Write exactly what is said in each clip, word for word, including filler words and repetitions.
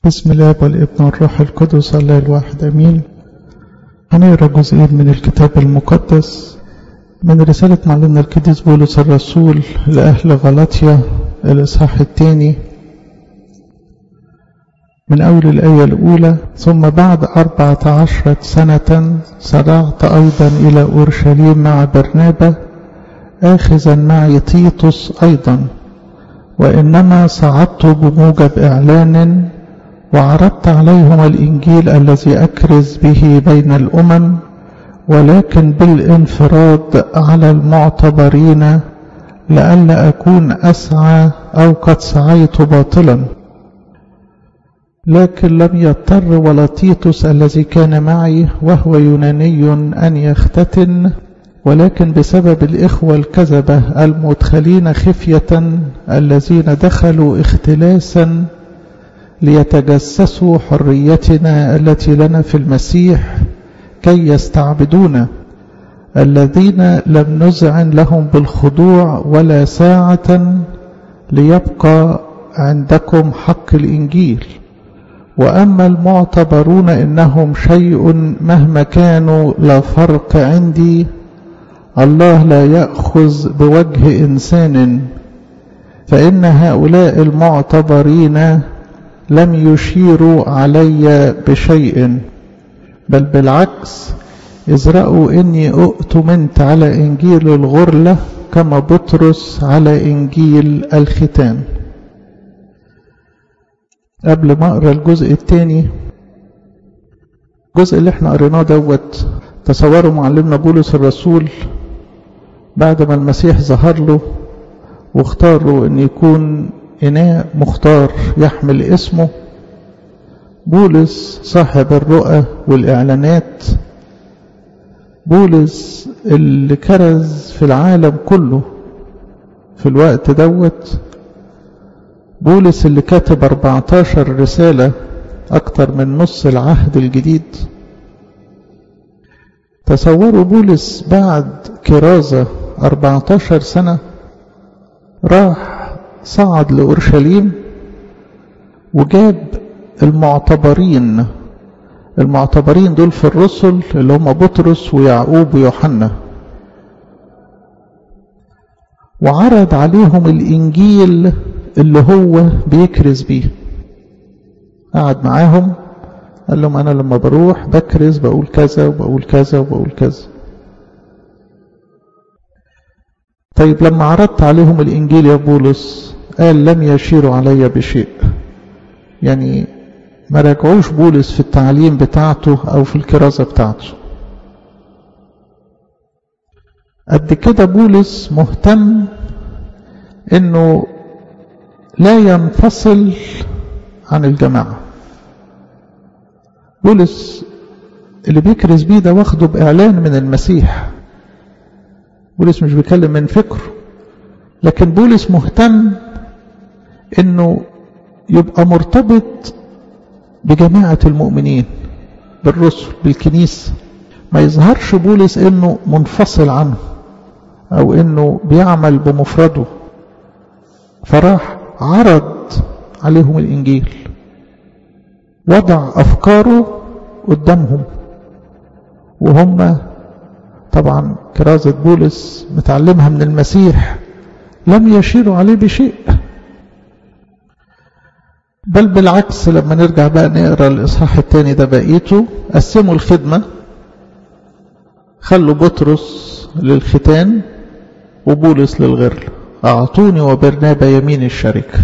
بسم الله والابن والروح القدس الله الواحد امين. هنقرا جزئين من الكتاب المقدس من رسالة معلمنا القديس بولس الرسول لأهل غلاطيا الإصحاح الثاني من أول الآية الأولى. ثم بعد أربعة عشرة سنة صعدت أيضا إلى أورشليم مع برنابا آخذا معي تيتوس أيضا، وإنما صعدت بموجب إعلان وعرضت عليهم الإنجيل الذي أكرز به بين الأمم، ولكن بالانفراد على المعتبرين لئلا أكون أسعى أو قد سعيت باطلا. لكن لم يضطر ولا تيتوس الذي كان معي وهو يوناني أن يختتن، ولكن بسبب الإخوة الكذبة المدخلين خفية الذين دخلوا اختلاسا ليتجسسوا حريتنا التي لنا في المسيح كي يستعبدونا، الذين لم نذعن لهم بالخضوع ولا ساعة ليبقى عندكم حق الإنجيل. وأما المعتبرون إنهم شيء مهما كانوا لا فرق عندي، الله لا يأخذ بوجه إنسان، فإن هؤلاء المعتبرين لم يشيروا علي بشيء، بل بالعكس إذ رأوا إني أؤتمنت على إنجيل الغرلة كما بطرس على إنجيل الختان. قبل ما أقرأ الجزء الثاني، الجزء اللي احنا قريناه دوت تصوروا معلمنا بولس الرسول بعد ما المسيح ظهر له واختار له أن يكون إناء مختار يحمل اسمه. بولس صاحب الرؤى والإعلانات، بولس اللي كرز في العالم كله في الوقت دوت، بولس اللي كاتب أربعة عشر رسالة أكتر من نص العهد الجديد. تصوروا بولس بعد كرازة أربعة عشر سنة راح صعد لأورشليم وجاب المعتبرين المعتبرين دول في الرسل اللي هم بطرس ويعقوب ويوحنا، وعرض عليهم الإنجيل اللي هو بيكرز بيه. قعد معاهم قال لهم أنا لما بروح بكرز بقول كذا وبقول كذا وبقول كذا. طيب لما عرضت عليهم الإنجيل يا بولس قال لم يشيروا علي بشيء، يعني ما راجعوش بولس في التعليم بتاعته أو في الكرازة بتاعته. قد كده بولس مهتم إنه لا ينفصل عن الجماعة. بولس اللي بيكرز بيه ده واخده بإعلان من المسيح. بولس مش بيكلم من فكره، لكن بولس مهتم انه يبقى مرتبط بجماعة المؤمنين بالرسل بالكنيسة، ما يظهرش بولس انه منفصل عنه او انه بيعمل بمفرده. فراح عرض عليهم الانجيل، وضع افكاره قدامهم، وهم طبعا كرازة بولس متعلمها من المسيح لم يشيروا عليه بشيء، بل بالعكس. لما نرجع بقى نقرأ الإصحاح الثاني ده بقيته قسموا الخدمة، خلوا بطرس للختان وبولس للغرل، أعطوني وبرنابا يمين الشركة.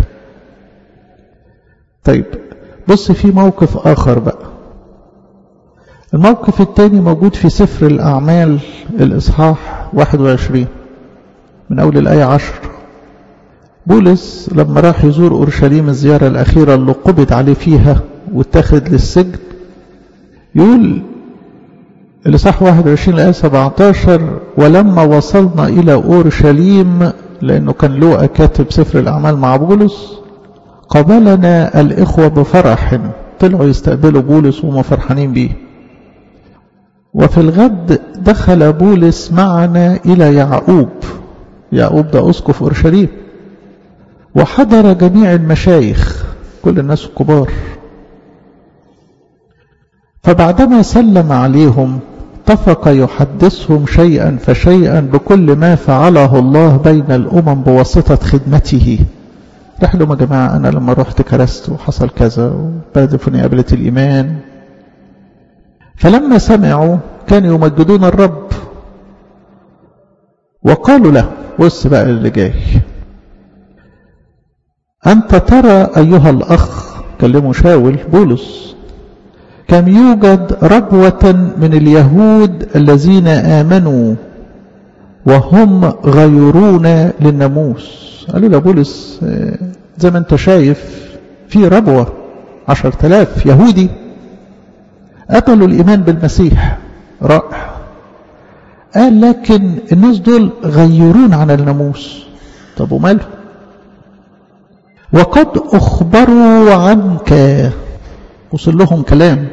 طيب بص في موقف آخر بقى. الموقف الثاني موجود في سفر الأعمال الإصحاح واحد وعشرين من أول الآية عشر. بولس لما راح يزور أورشليم الزيارة الأخيرة اللي قبض عليه فيها واتخذ للسجن، يقول الإصحاح واحد وعشرين الآية سبعة عشر: ولما وصلنا إلى أورشليم، لأنه كان لوقا كاتب سفر الأعمال مع بولس، قابلنا الإخوة بفرح، طلعوا يستقبلوا بولس وهم فرحانين بيه. وفي الغد دخل بولس معنا إلى يعقوب، يعقوب ده أسقف أورشليم، وحضر جميع المشايخ كل الناس الكبار، فبعدما سلم عليهم اتفق يحدثهم شيئا فشيئا بكل ما فعله الله بين الأمم بواسطة خدمته. راح لهم: يا جماعة أنا لما رحت كرست وحصل كذا وبلد فلانية قابلت الإيمان. فلما سمعوا كانوا يمجدون الرب وقالوا له، بص بقى اللي جاي: أنت ترى أيها الأخ، كلموا شاول بولس، كم يوجد ربوة من اليهود الذين آمنوا وهم غيرون للناموس. قالوا له بولس: زي ما انت شايف في ربوة عشر تلاف يهودي قبلوا الإيمان بالمسيح. رائع. قال: لكن الناس دول غيرون عن الناموس. طب وماله؟ وقد أخبروا عنك، وصل لهم كلام،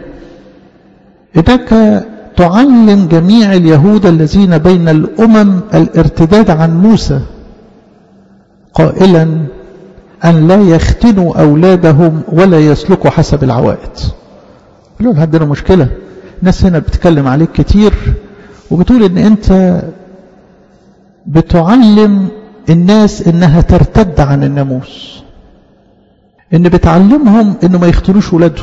إنك تعلم جميع اليهود الذين بين الأمم الارتداد عن موسى، قائلا أن لا يختنوا أولادهم ولا يسلكوا حسب العوائد. قالوا له: عندنا مشكلة، الناس هنا بتتكلم عليك كتير وبتقول إن أنت بتعلم الناس إنها ترتد عن الناموس، إن بتعلمهم إنه ما يختنوش ولادهم،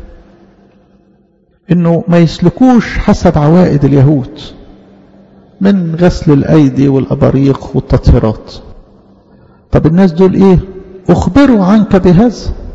إنه ما يسلكوش حسب عوائد اليهود من غسل الأيدي والأباريق والتطهيرات. طب الناس دول إيه؟ أخبروا عنك بهذا.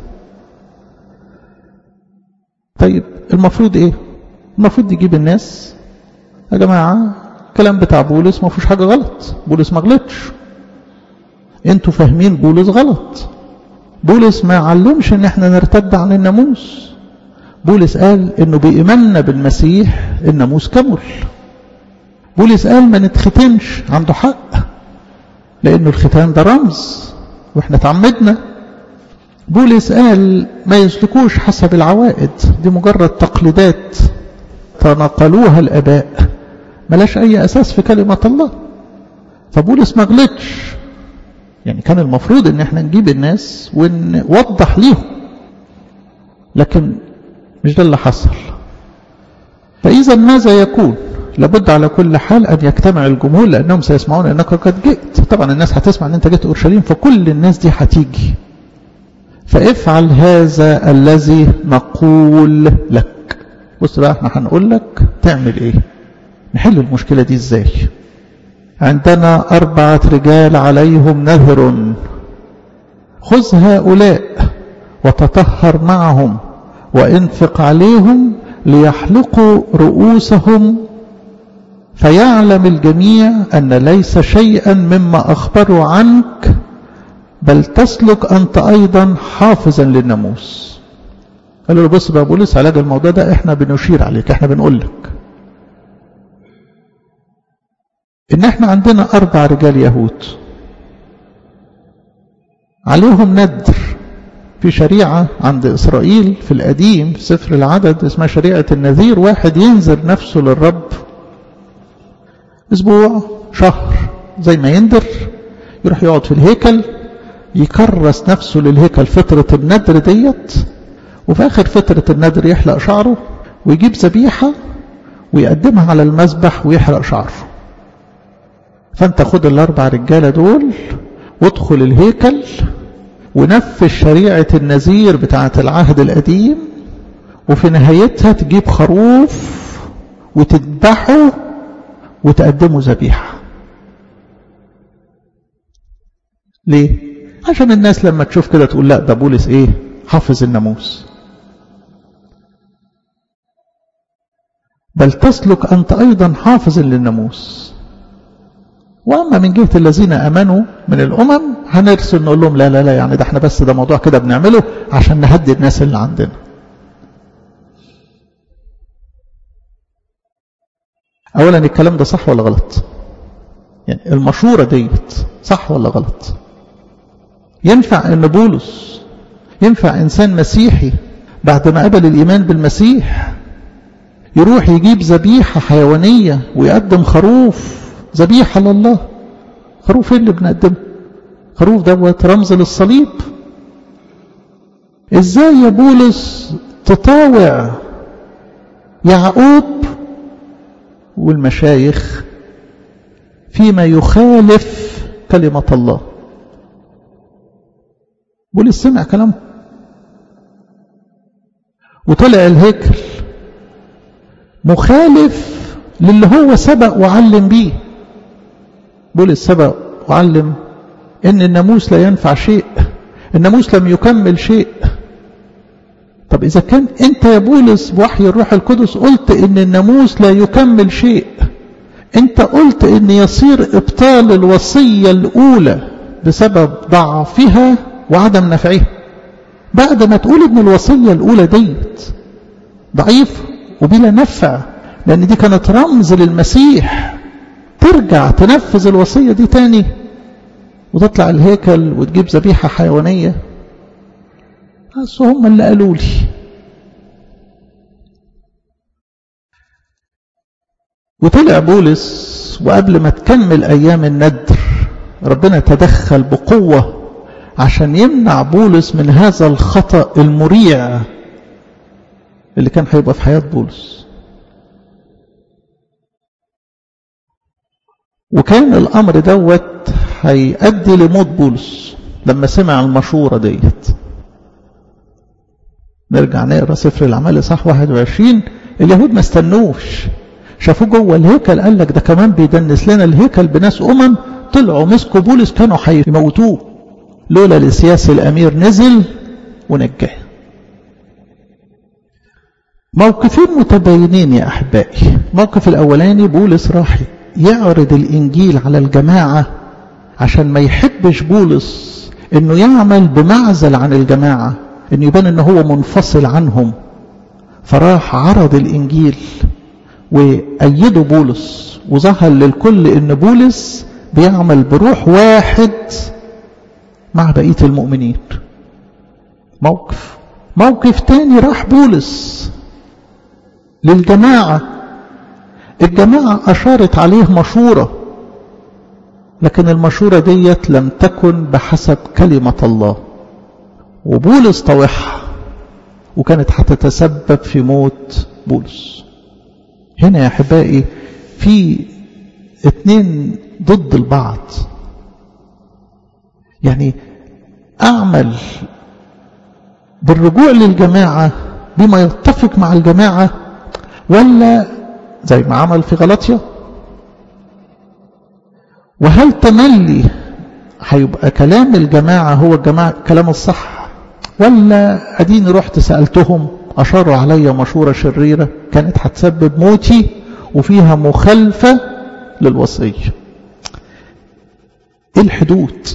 طيب المفروض إيه؟ المفروض يجيب الناس: يا جماعة الكلام بتاع بولس ما فيهوش حاجة غلط، بولس ما غلطش، انتوا فاهمين بولس غلط. بولس ما علمش ان احنا نرتد عن الناموس. بولس قال انه بإيماننا بالمسيح الناموس كمل. بولس قال ما نتختنش، عنده حق، لانه الختان ده رمز واحنا تعمدنا. بولس قال ما يسلكوش حسب العوائد، دي مجرد تقليدات تنقلوها الآباء ملاش أي أساس في كلمة الله. فبولس ما غلطش، يعني كان المفروض ان احنا نجيب الناس ونوضح ليهم، لكن مش ده اللي حصل. فإذا ماذا يكون؟ لابد على كل حال أن يجتمع الجمهور لأنهم سيسمعون أنك قد جئت. طبعا الناس هتسمع أن أنت جئت أورشليم، فكل الناس دي هتيجي. فافعل هذا الذي نقول لك. بص بقى احنا هنقول لك تعمل ايه، نحل المشكلة دي ازاي. عندنا أربعة رجال عليهم نذر، خذ هؤلاء وتطهر معهم وانفق عليهم ليحلقوا رؤوسهم، فيعلم الجميع أن ليس شيئا مما أخبروا عنك، بل تسلك أنت أيضا حافظا للناموس. قالوا له بص بقى بولس، علاج الموضوع ده احنا بنشير عليك، احنا بنقول لك ان احنا عندنا أربع رجال يهود عليهم ندر في شريعة عند إسرائيل في القديم في سفر العدد اسمها شريعة النذير. واحد ينذر نفسه للرب أسبوع شهر زي ما يندر، يروح يقعد في الهيكل يكرس نفسه للهيكل فترة الندر ديت، وفي آخر فترة الندر يحلق شعره ويجيب ذبيحة ويقدمها على المذبح ويحرق شعره. فأنت خد الأربع رجالة دول وادخل الهيكل ونفذ شريعة النذير بتاعة العهد القديم، وفي نهايتها تجيب خروف وتذبحه وتقدمه ذبيحة. ليه؟ عشان الناس لما تشوف كده تقول لا ده بولس ايه، حافظ الناموس. بل تسلك أنت أيضا حافظ للناموس. وأما من جهة الذين أمنوا من الأمم هنرسل نقول لهم لا لا لا، يعني ده احنا بس ده موضوع كده بنعمله عشان نهدي الناس اللي عندنا. أولا الكلام ده صح ولا غلط؟ يعني المشورة ديت صح ولا غلط؟ ينفع ان بولس، ينفع انسان مسيحي بعد ما قبل الايمان بالمسيح يروح يجيب ذبيحة حيوانية ويقدم خروف ذبيحة لله؟ خروف ايه اللي بنقدمه؟ خروف دوت رمز للصليب. ازاي يا بولس تطاوع يعقوب والمشايخ فيما يخالف كلمة الله. بولس سمع كلامه وطلع الهيكل مخالف للي هو سبق وعلم بيه. بولس سبق وعلم ان الناموس لا ينفع شيء، الناموس لم يكمل شيء. طب اذا كان انت يا بولس بوحي الروح القدس قلت ان الناموس لا يكمل شيء، انت قلت ان يصير ابطال الوصية الاولى بسبب ضعفها وعدم نفعها، بعد ما تقول ان الوصية الاولى ديت ضعيف وبلا نفع لان دي كانت رمز للمسيح، ترجع تنفذ الوصية دي تاني وتطلع الهيكل وتجيب ذبيحة حيوانية؟ بس هم اللي قالوا لي. وطلع بولس وقبل ما تكمل ايام الندر ربنا تدخل بقوة عشان يمنع بولس من هذا الخطأ المريع اللي كان هيبقى في حياة بولس. وكان الامر دوت هيؤدي لموت بولس لما سمع المشورة ديت. نرجع نقرأ سفر الأعمال اصحاح واحد وعشرين. اليهود ما استنوش، شافوه جوه الهيكل قال لك ده كمان بيدنس لنا الهيكل بناس أمم، طلعوا مسكوا بولس كانوا هيموتوه، لولا لسياس الأمير نزل ونجاه. موقفين متباينين يا أحبائي. الموقف الأولاني بولس راح يعرض الإنجيل على الجماعة عشان ما يحبش بولس إنه يعمل بمعزل عن الجماعة، إنه يبان إنه هو منفصل عنهم، فراح عرض الإنجيل وأيده بولس وظهر للكل إن بولس بيعمل بروح واحد مع بقية المؤمنين. موقف موقف تاني راح بولس للجماعة، الجماعة أشارت عليه مشورة، لكن المشورة ديت لم تكن بحسب كلمة الله، وبولس طوحها وكانت هتتسبب في موت بولس. هنا يا أحبائي في اتنين ضد البعض، يعني أعمل بالرجوع للجماعة بما يتفق مع الجماعة، ولا زي ما عمل في غلطية؟ وهل تملي هيبقى كلام الجماعة هو الجماعة كلام الصح، ولا أديني رحت سألتهم أشاروا علي مشورة شريرة كانت هتسبب موتي وفيها مخالفة للوصية؟ إيه الحدود؟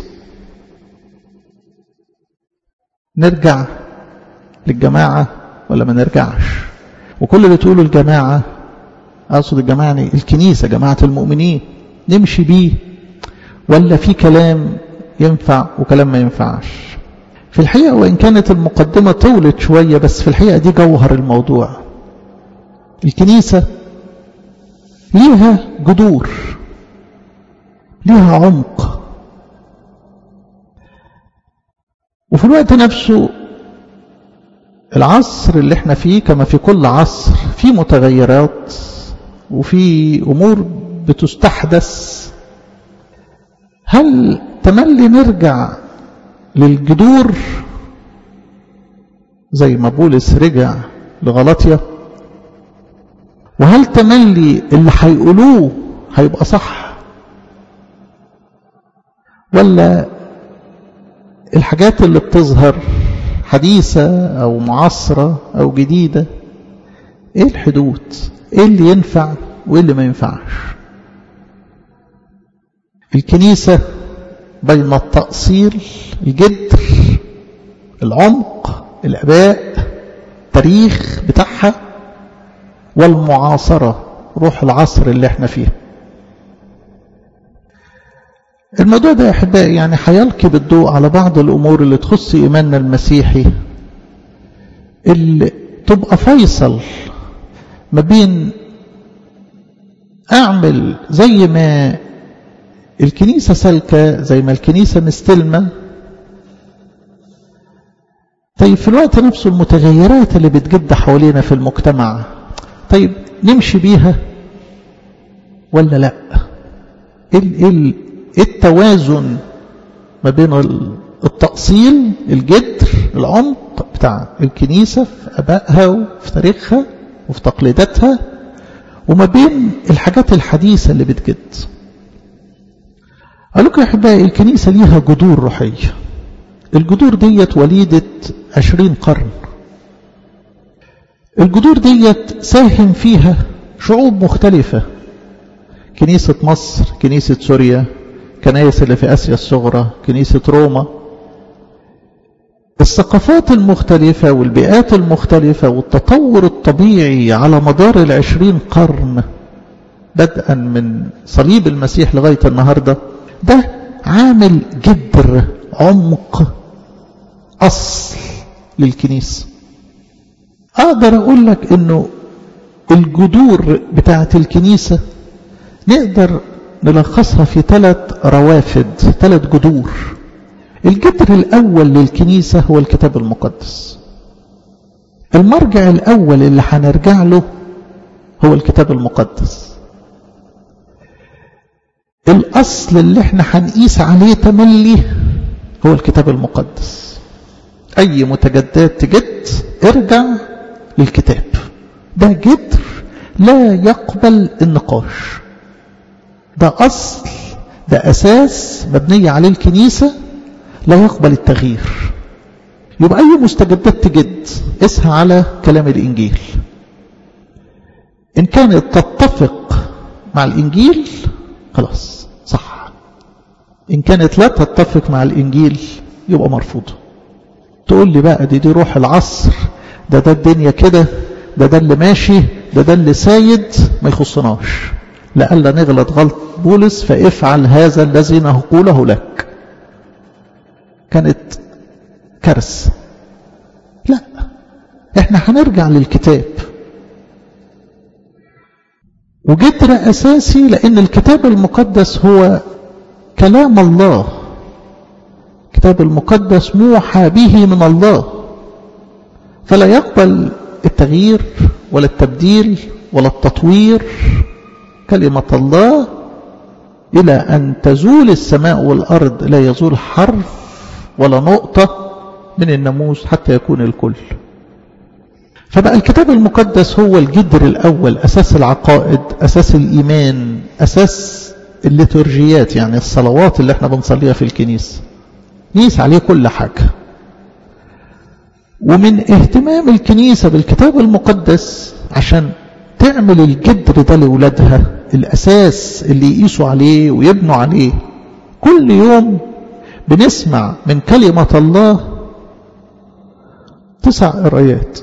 نرجع للجماعة ولا ما نرجعش؟ وكل اللي تقوله الجماعة، أقصد الجماعة يعني الكنيسة، جماعة المؤمنين، نمشي بيه ولا في كلام ينفع وكلام ما ينفعش؟ في الحقيقة وإن كانت المقدمة طولت شوية، بس في الحقيقة دي جوهر الموضوع. الكنيسة ليها جذور، ليها عمق، وفي الوقت نفسه العصر اللي احنا فيه كما في كل عصر في متغيرات وفي أمور بتستحدث. هل تملي نرجع للجذور زي ما بولس رجع لغلطية؟ وهل تملي اللي هيقولوه هيبقى صح، ولا الحاجات اللي بتظهر حديثة أو معاصرة أو جديدة؟ إيه الحدود؟ إيه اللي ينفع وإيه اللي ما ينفعش؟ الكنيسة بين التأصيل، الجذر، العمق، الآباء، التاريخ بتاعها، والمعاصرة، روح العصر اللي احنا فيه. الموضوع ده يا أحبائي يعني هيلقي بالضوء على بعض الأمور اللي تخص إيماننا المسيحي، اللي تبقى فيصل ما بين أعمل زي ما الكنيسة سالكة، زي ما الكنيسة مستلمة، طيب في الوقت نفسه المتغيرات اللي بتجد حوالينا في المجتمع طيب نمشي بيها ولا لا؟ ايه التوازن ما بين التأصيل الجذر العمق بتاع الكنيسة في أبائها وفي تاريخها وفي تقليداتها، وما بين الحاجات الحديثة اللي بتجد؟ قال لكم يا أحبائي الكنيسة ليها جذور روحية. الجذور ديت وليدة عشرين قرن. الجذور ديت ساهم فيها شعوب مختلفة، كنيسة مصر، كنيسة سوريا، كنائس اللي في آسيا الصغرى، كنيسة روما. الثقافات المختلفة والبيئات المختلفة والتطور الطبيعي على مدار العشرين قرن بدءا من صليب المسيح لغاية النهاردة، ده عامل جذر عمق أصل للكنيسة. أقدر أقول لك إنه الجذور بتاعة الكنيسة نقدر نلخصها في ثلاث روافد، ثلاث جذور. الجذر الأول للكنيسة هو الكتاب المقدس. المرجع الأول اللي هنرجع له هو الكتاب المقدس. الأصل اللي احنا هنقيس عليه تملي هو الكتاب المقدس. أي متجدات تجد ارجع للكتاب، ده جذر لا يقبل النقاش، ده أصل، ده أساس مبنية عليه الكنيسة لا يقبل التغيير. يبقى أي مستجدات تجد اسها على كلام الإنجيل، إن كانت تتفق مع الإنجيل خلاص صح، إن كانت لا تتفق مع الإنجيل يبقى مرفوضة. تقول لي بقى دي دي روح العصر، ده ده الدنيا كده، ده ده اللي ماشي، ده ده اللي سايد، ما يخصناش، لألا نغلط غلط بولس فافعل هذا الذي نقوله لك. كانت كارثة. لا، احنا هنرجع للكتاب، وجذر أساسي، لأن الكتاب المقدس هو كلام الله. الكتاب المقدس موحى به من الله، فلا يقبل التغيير ولا التبديل ولا التطوير. كلمة الله إلى أن تزول السماء والأرض لا يزول حرف ولا نقطة من الناموس حتى يكون الكل. فبقى الكتاب المقدس هو الجذر الأول، أساس العقائد، أساس الإيمان، أساس الليتورجيات، يعني الصلوات اللي احنا بنصليها في الكنيسة نيس عليه كل حاجة. ومن اهتمام الكنيسة بالكتاب المقدس عشان تعمل الجذر ده لأولادها، الأساس اللي يقيسوا عليه ويبنوا عليه. كل يوم بنسمع من كلمة الله تسع قرايات،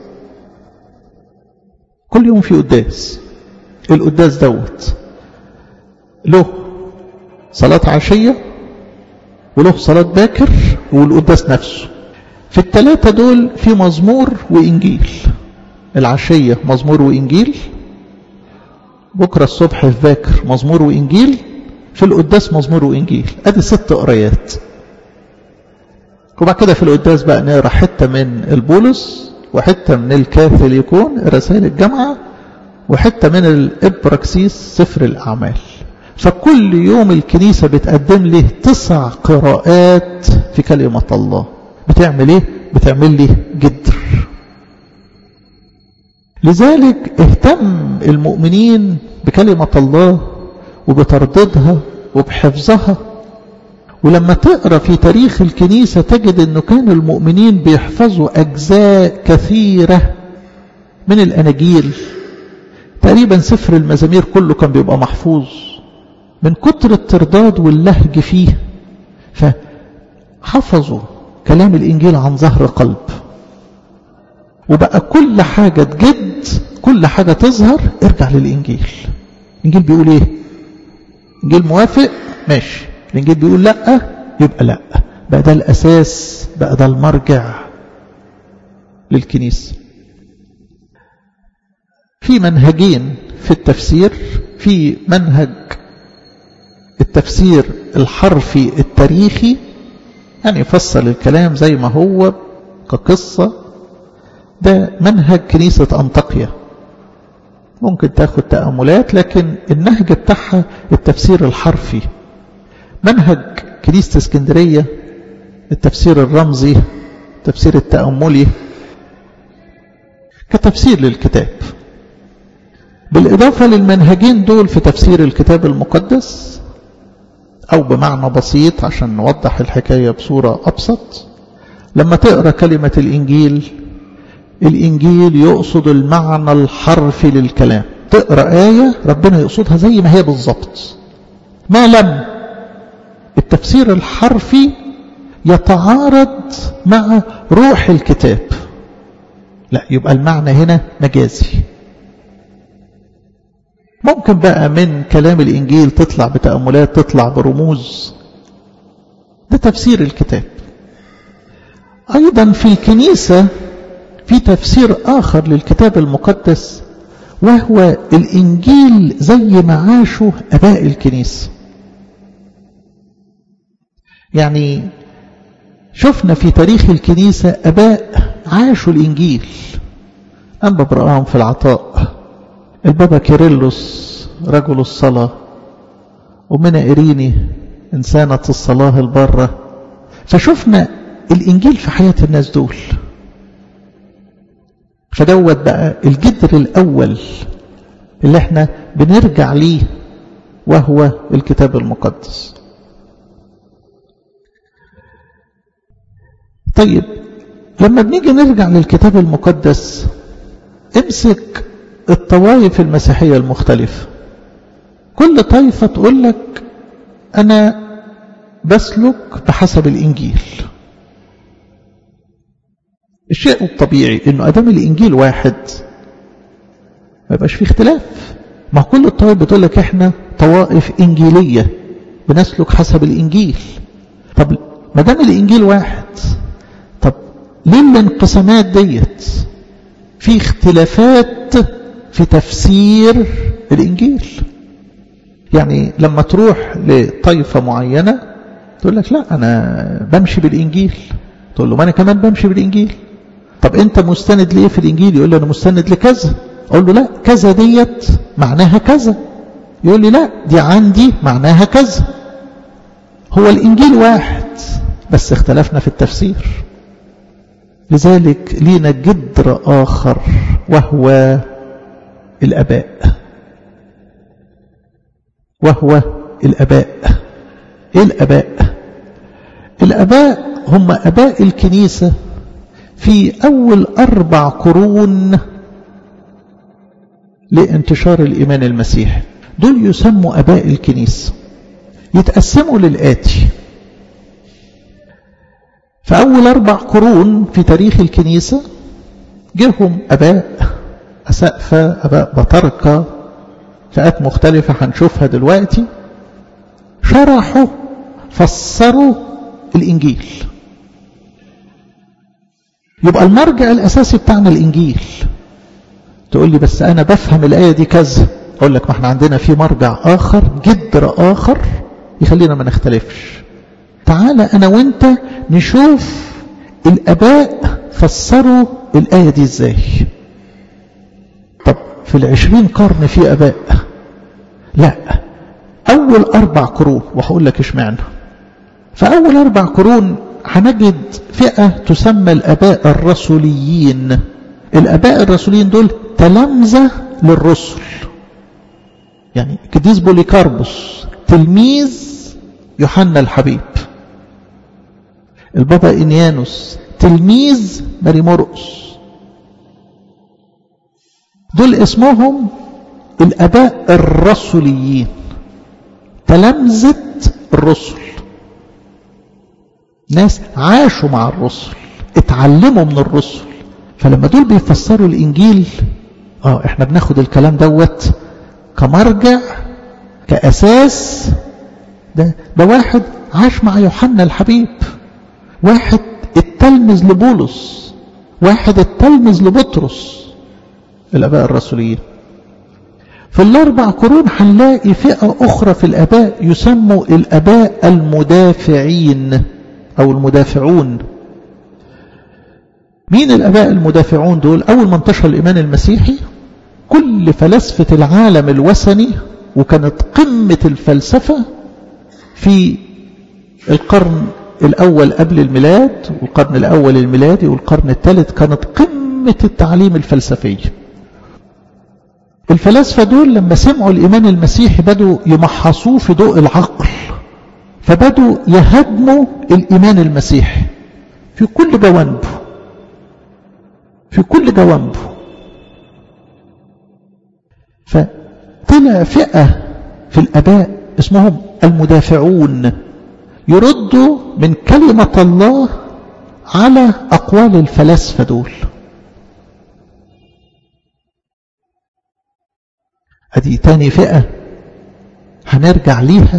كل يوم في قداس. القداس دوت له صلاة عشية وله صلاة باكر والقداس نفسه. في الثلاثة دول في مزمور وإنجيل. العشية مزمور وإنجيل، بكرة الصبح في باكر مزمور وإنجيل، في القداس مزمور وإنجيل. أدي ست قرايات. وبعد كده في القداس بقى نقرأ حتة من البولس وحتة من الكاثوليكون رسائل الجامعة وحتة من الإبراكسيس سفر الأعمال. فكل يوم الكنيسة بتقدم لي تسع قراءات في كلمة الله. بتعمل ايه؟ بتعمل لي جذر. لذلك اهتم المؤمنين بكلمة الله وبترددها وبحفظها. ولما تقرأ في تاريخ الكنيسة تجد انه كان المؤمنين بيحفظوا اجزاء كثيرة من الاناجيل. تقريبا سفر المزامير كله كان بيبقى محفوظ من كتر الترداد واللهج فيه، فحفظوا كلام الإنجيل عن ظهر قلب. وبقى كل حاجة تجد، كل حاجة تظهر، ارجع للإنجيل. الإنجيل بيقول ايه؟ الإنجيل موافق ماشي، الإنجيل بيقول لا يبقى لا. بقى ده الأساس، بقى ده المرجع للكنيسة. في منهجين في التفسير. في منهج التفسير الحرفي التاريخي، يعني يفصل الكلام زي ما هو كقصة. ده منهج كنيسة أنطاكيا. ممكن تاخد تأملات، لكن النهج بتاعها التفسير الحرفي. منهج كنيسة اسكندرية التفسير الرمزي، التفسير التأملي كتفسير للكتاب. بالإضافة للمنهجين دول في تفسير الكتاب المقدس، أو بمعنى بسيط عشان نوضح الحكاية بصورة أبسط، لما تقرأ كلمة الإنجيل، الإنجيل يقصد المعنى الحرفي للكلام. تقرأ آية ربنا يقصدها زي ما هي بالضبط، ما لم التفسير الحرفي يتعارض مع روح الكتاب، لا، يبقى المعنى هنا مجازي. ممكن بقى من كلام الإنجيل تطلع بتأملات، تطلع برموز، ده تفسير الكتاب. أيضا في الكنيسة في تفسير آخر للكتاب المقدس، وهو الإنجيل زي ما عاشوا أباء الكنيسة. يعني شفنا في تاريخ الكنيسة أباء عاشوا الإنجيل. أنبا برقام في العطاء، البابا كيرلس رجل الصلاة، ومنى إيريني إنسانة الصلاة البارة. فشفنا الإنجيل في حياة الناس دول. فدوت بقى الجذر الأول اللي احنا بنرجع ليه، وهو الكتاب المقدس. طيب لما بنيجي نرجع للكتاب المقدس، امسك الطوائف المسيحية المختلفة. كل طائفة تقول لك أنا بسلك بحسب الإنجيل. الشيء الطبيعي إنه أدام الإنجيل واحد ما يبقاش فيه اختلاف. ما كل الطوائف بتقول لك إحنا طوائف إنجيلية بنسلك حسب الإنجيل. طب ما دام الإنجيل واحد، طب ليه الانقسامات ديت؟ في اختلافات في تفسير الإنجيل. يعني لما تروح لطائفة معينة تقول لك لا أنا بمشي بالإنجيل، تقول له ما أنا كمان بمشي بالإنجيل. طب أنت مستند ليه في الإنجيل؟ يقول لي أنا مستند لكذا. أقول له لا، كذا ديت معناها كذا. يقول لي لا، دي عندي معناها كذا. هو الإنجيل واحد بس اختلفنا في التفسير. لذلك لينا جذر آخر وهو الآباء، وهو الآباء. إيه الآباء؟ الآباء هم آباء الكنيسة في أول أربع قرون لانتشار الإيمان المسيحي. دول يسموا آباء الكنيسة. يتقسموا للآتي: في أول أربع قرون في تاريخ الكنيسة جيهم أباء أسقفة، أباء بطركة، فئات مختلفة هنشوفها دلوقتي، شرحوا فسروا الإنجيل. يبقى المرجع الأساسي بتاعنا الإنجيل. تقول لي بس أنا بفهم الآية دي كذا، أقول لك ما احنا عندنا في مرجع آخر، جذر آخر يخلينا ما نختلفش. تعالى أنا وإنت نشوف الآباء فسروا الآية دي إزاي. طب في العشرين قرن في آباء؟ لا، أول أربع قرون، وهقول لك إشمعنى. فأول أربع قرون هنجد فئة تسمى الآباء الرسوليين. الآباء الرسوليين دول تلامذة للرسل. يعني قديس بوليكاربوس تلميذ يوحنا الحبيب، البابا إنيانوس تلميذ ماري مرقس. دول اسمهم الآباء الرسوليين، تلامذة الرسل، ناس عاشوا مع الرسل، اتعلموا من الرسل. فلما دول بيفسروا الإنجيل، اه احنا بناخد الكلام دوت كمرجع، كأساس. ده, ده واحد عاش مع يوحنا الحبيب، واحد التلمذ لبولس، واحد التلمذ لبطرس، الآباء الرسوليين. في الأربع قرون هنلاقي فئة أخرى في الآباء يسموا الآباء المدافعين أو المدافعون. مين الآباء المدافعون دول؟ أول ما انتشر الإيمان المسيحي كل فلسفة العالم الوثني، وكانت قمة الفلسفة في القرن الأول قبل الميلاد والقرن الأول الميلادي والقرن الثالث، كانت قمة التعليم الفلسفي. الفلاسفة دول لما سمعوا الإيمان المسيحي بدوا يمحصوه في ضوء العقل، فبدوا يهاجموا الإيمان المسيحي في كل جوانبه في كل جوانبه فطلع فئة في الآباء اسمهم المدافعون، يردوا من كلمة الله على أقوال الفلاسفة دول. ادي تاني فئة هنرجع ليها.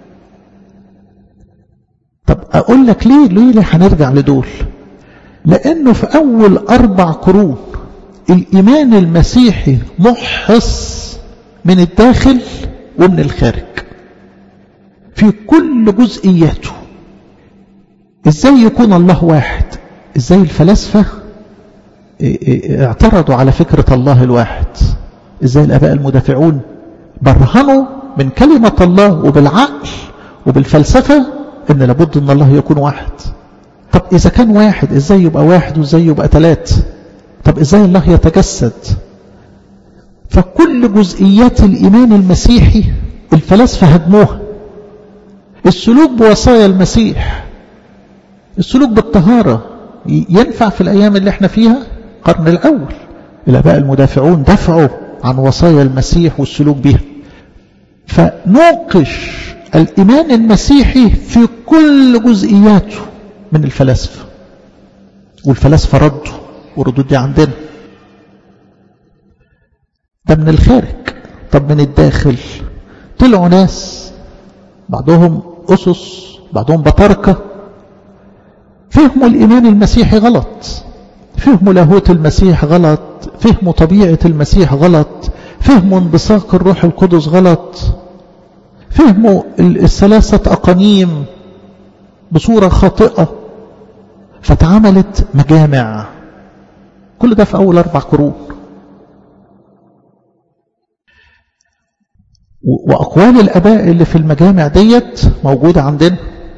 طب اقول لك ليه ليه ليه هنرجع لدول؟ لانه في اول اربع قرون الايمان المسيحي محص من الداخل ومن الخارج في كل جزئياته. ازاي يكون الله واحد؟ ازاي الفلاسفة اعترضوا على فكرة الله الواحد؟ ازاي الاباء المدافعون برهنوا من كلمة الله وبالعقل وبالفلسفة ان لابد ان الله يكون واحد. طب اذا كان واحد ازاي يبقى واحد وازاي يبقى ثلاث؟ طب ازاي الله يتجسد؟ فكل جزئيات الايمان المسيحي الفلاسفة هدموها. السلوك بوصايا المسيح، السلوك بالطهارة ينفع في الايام اللي احنا فيها؟ القرن الاول الاباء المدافعون دفعوا عن وصايا المسيح والسلوك بها، فنوقش الإيمان المسيحي في كل جزئياته من الفلاسفة، والفلاسفة ردوا وردود دي عندنا. ده من الخارج. طب من الداخل طلعوا ناس بعضهم أسس بعضهم بطاركة فهموا الإيمان المسيحي غلط، فهموا لاهوت المسيح غلط، فهموا طبيعة المسيح غلط، فهموا انبثاق الروح القدس غلط، فهموا الثلاثة أقانيم بصورة خاطئة، فتعملت مجامع. كل ده في أول أربع قرون. وأقوال الآباء اللي في المجامع ديت موجودة عندنا.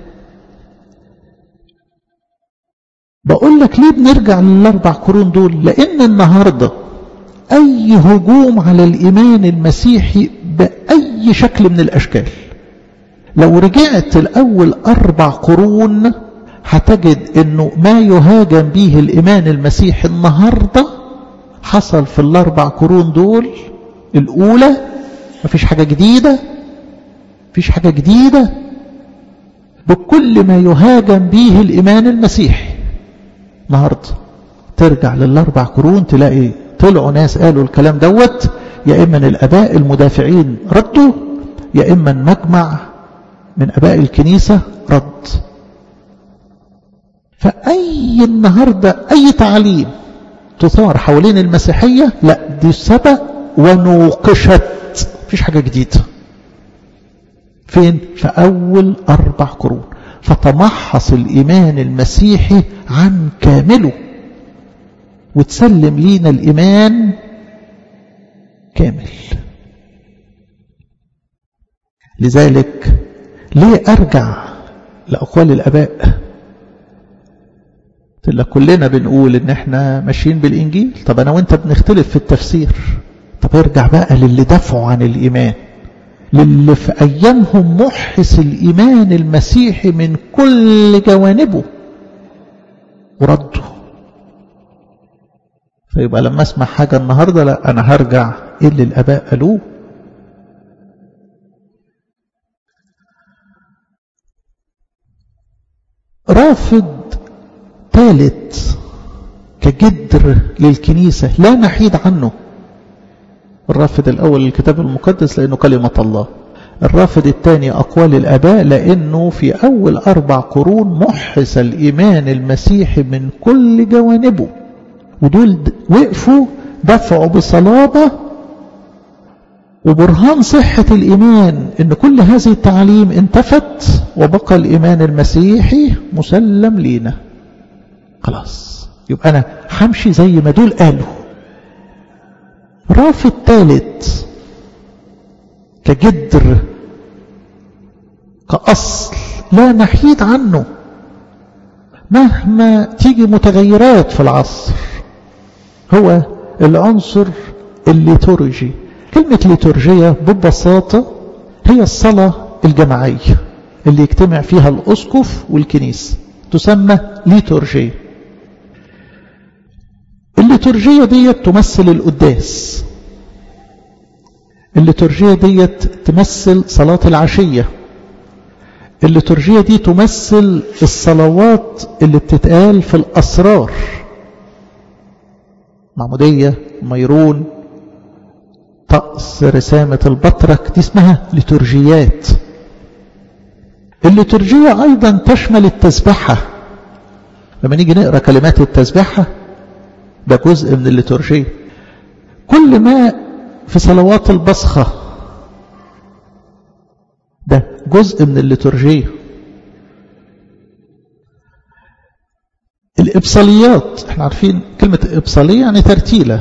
بقول لك ليه بنرجع للأربع قرون دول؟ لأن النهاردة أي هجوم على الإيمان المسيحي بأي شكل من الأشكال، لو رجعت الأول أربع قرون هتجد أنه ما يهاجم به الإيمان المسيحي النهاردة حصل في الأربع قرون دول الأولى. مفيش حاجة جديدة، مفيش حاجة جديدة بكل ما يهاجم به الإيمان المسيحي النهاردة. ترجع للأربع قرون تلاقي طلعوا ناس قالوا الكلام دوت، يا إما الآباء المدافعين ردوا، يا إما مجمع من آباء الكنيسة رد. فأي النهاردة أي تعليم تثار حوالين المسيحية لا دي سبق ونوقشت، مفيش حاجة جديدة. فين؟ في أول أربع قرون. فتمحص الإيمان المسيحي عن كامله وتسلم لينا الإيمان كامل. لذلك ليه أرجع لأقوال الآباء؟ كلنا بنقول إن احنا ماشيين بالإنجيل، طب أنا وإنت بنختلف في التفسير. طب ارجع بقى للي دفعوا عن الإيمان، للي في أيامهم محس الإيمان المسيحي من كل جوانبه وردوا. فيبقى لما اسمع حاجة النهاردة لا أنا هرجع إيه اللي الآباء قالوه. رافض ثالث كجدر للكنيسة لا نحيد عنه. الرافض الأول للكتاب المقدس لأنه كلمة الله. الرافض الثاني أقوال الآباء لأنه في أول أربع قرون محس الإيمان المسيحي من كل جوانبه، ودول وقفوا دفعوا بصلابة وبرهان صحة الإيمان إن كل هذه التعليم انتفت وبقى الإيمان المسيحي مسلم لينا. خلاص يبقى أنا همشي زي ما دول قالوا. راف الثالث كجدر كأصل لا نحيد عنه مهما تيجي متغيرات في العصر، هو العنصر الليتورجي. كلمة ليتورجية ببساطة هي الصلاة الجماعية اللي يجتمع فيها الأسقف والكنيسة، تسمى ليتورجية. الليتورجية دي تمثل القداس، الليتورجية دي تمثل صلاة العشية، الليتورجية دي تمثل الصلوات اللي بتتقال في الأسرار، معمودية، ميرون، طقس رسامة البطرك، دي اسمها ليتورجيات. الليتورجية أيضا تشمل التسبحة، لما نيجي نقرأ كلمات التسبحة ده جزء من الليتورجية. كل ما في صلوات البصخة ده جزء من الليتورجية. الإبصاليات، احنا عارفين كلمة إبصالية يعني ترتيلة،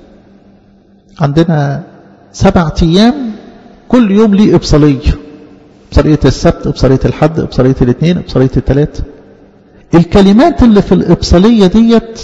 عندنا سبعة أيام كل يوم ليه إبصالية، إبصالية السبت، إبصالية الحد، إبصالية الاثنين، إبصالية الثلاث. الكلمات اللي في الإبصالية ديت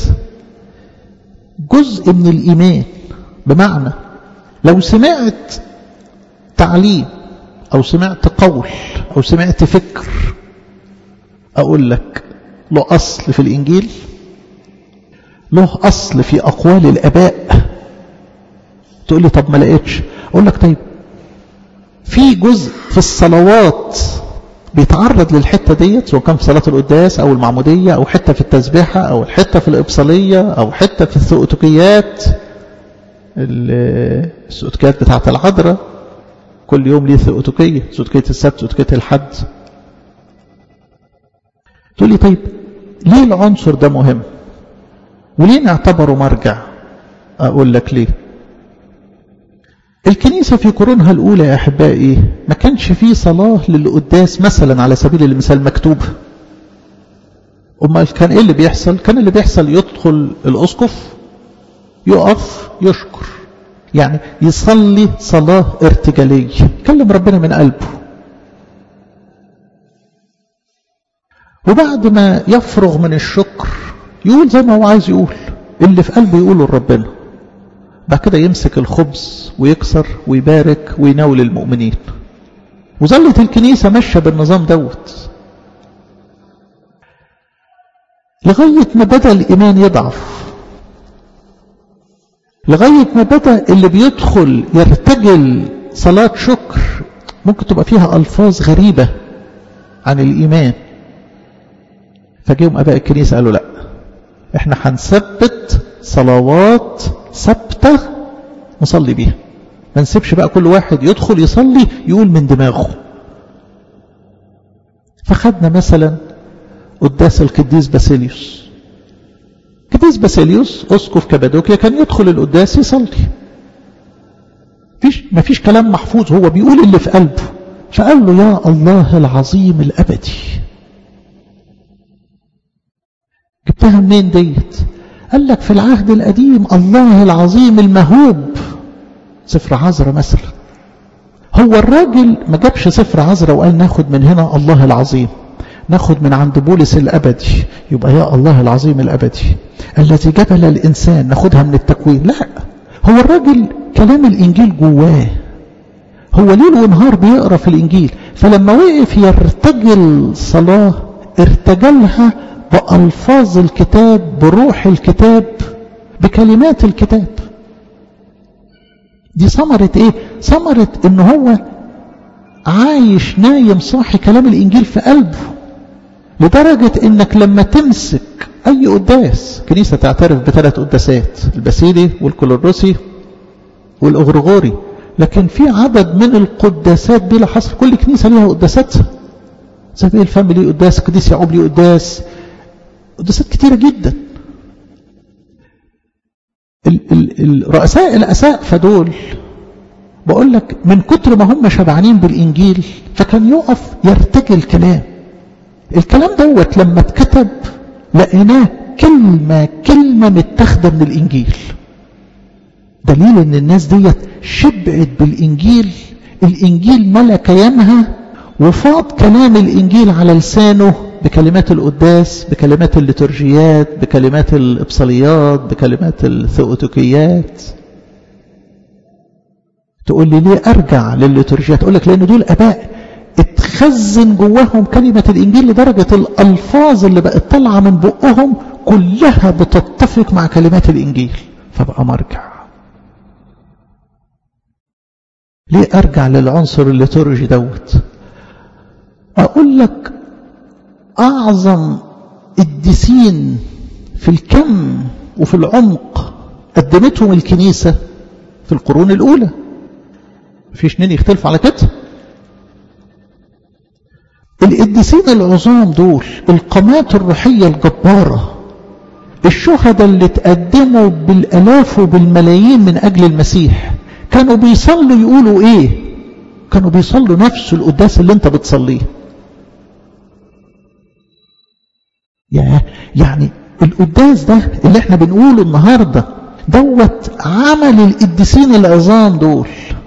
جزء من الإيمان، بمعنى لو سمعت تعليم أو سمعت قول أو سمعت فكر، أقول لك له أصل في الإنجيل، له أصل في أقوال الآباء، تقول لي طب ما لقيتش، أقول لك طيب في جزء في الصلوات بيتعرض للحتة ديت، سواء كان في صلاة القداس أو المعمودية أو حتة في التسبيحة أو حتة في الإبصالية أو حتة في الثؤتكيات، الثؤتكيات بتاعة العذراء كل يوم ليه ثؤتكية، ثؤتكية السبت، ثؤتكية الحد. تقول لي طيب ليه العنصر ده مهم وليه نعتبره مرجع؟ أقول لك ليه. الكنيسة في قرونها الأولى يا أحبائي ما كانش فيه صلاة للقداس مثلا على سبيل المثال مكتوبة. أما كان إيه اللي بيحصل؟ كان اللي بيحصل يدخل الأسقف يقف يشكر، يعني يصلي صلاة ارتجالية، يكلم ربنا من قلبه، وبعد ما يفرغ من الشكر يقول زي ما هو عايز يقول اللي في قلبه يقوله لربنا. بعد كده يمسك الخبز ويكسر ويبارك ويناول المؤمنين. وظلت الكنيسة ماشية بالنظام دوت لغاية ما بدأ الإيمان يضعف، لغاية ما بدأ اللي بيدخل يرتجل صلاة شكر ممكن تبقى فيها ألفاظ غريبة عن الإيمان. فجيهم أباء الكنيسة قالوا لا، احنا هنثبت صلوات ثابتة نصلي بيها، ما نسيبش بقى كل واحد يدخل يصلي يقول من دماغه. فخدنا مثلا قداس القديس باسيليوس. قديس باسيليوس أسقف كابادوكيا كان يدخل القداس يصلي، فيش ما فيش كلام محفوظ، هو بيقول اللي في قلبه. فقال له يا الله العظيم الأبدي. جبتها منين ديت؟ قال لك في العهد القديم الله العظيم المهوب، سفر عذراء مثلا. هو الراجل ما جابش سفر عذراء وقال ناخد من هنا الله العظيم، ناخد من عند بولس الأبدي يبقى يا الله العظيم الأبدي الذي جبل الإنسان، ناخدها من التكوين. لا، هو الراجل كلام الإنجيل جواه، هو ليل ونهار بيقرأ في الإنجيل. فلما وقف يرتجل صلاة ارتجلها بألفاظ الكتاب، بروح الكتاب، بكلمات الكتاب. دي ثمرة ايه؟ ثمرة ان هو عايش نايم صاحي كلام الانجيل في قلبه، لدرجة انك لما تمسك اي قداس، كنيسة تعترف بثلاث قداسات، الباسيلي والكلوروسي والاغرغوري، لكن في عدد من القداسات بلا حصر، كل كنيسة ليها قداساتها. سبيل الفم ليه قداس، قديس يعقوب ليه قداس، قداسات كتيرة جدا. الرؤساء الأساقفة دول بقول لك من كتر ما هم شبعانين بالإنجيل فكان يقف يرتجل كلام. الكلام دوت لما اتكتب لقيناه كلمة كلمة متاخدة من الإنجيل. دليل ان الناس ديت شبعت بالانجيل، الانجيل ملا كيانها، وفاض كلام الانجيل على لسانه بكلمات القداس، بكلمات الليتورجيات، بكلمات الابصاليات، بكلمات الثؤوتوكيات. تقول لي ليه ارجع للليتورجيات؟ اقول لك لان دول اباء اتخزن جواهم كلمة الانجيل لدرجة الالفاظ اللي بقت طالعة من بقهم كلها بتتفق مع كلمات الانجيل، فبقى مرجع. ليه ارجع للعنصر الليتورجي دوت؟ اقول لك اعظم الدسين في الكم وفي العمق قدمتهم الكنيسة في القرون الاولى، مفيش اتنين يختلفوا على كده. القديسين العظام دول القامات الروحية الجبارة، الشهداء اللي تقدموا بالالاف وبالملايين من اجل المسيح، كانوا بيصلوا يقولوا ايه؟ كانوا بيصلوا نفس القداس اللي انت بتصليه. يعني القداس ده اللي احنا بنقوله النهاردة دوت عمل القديسين العظام دول،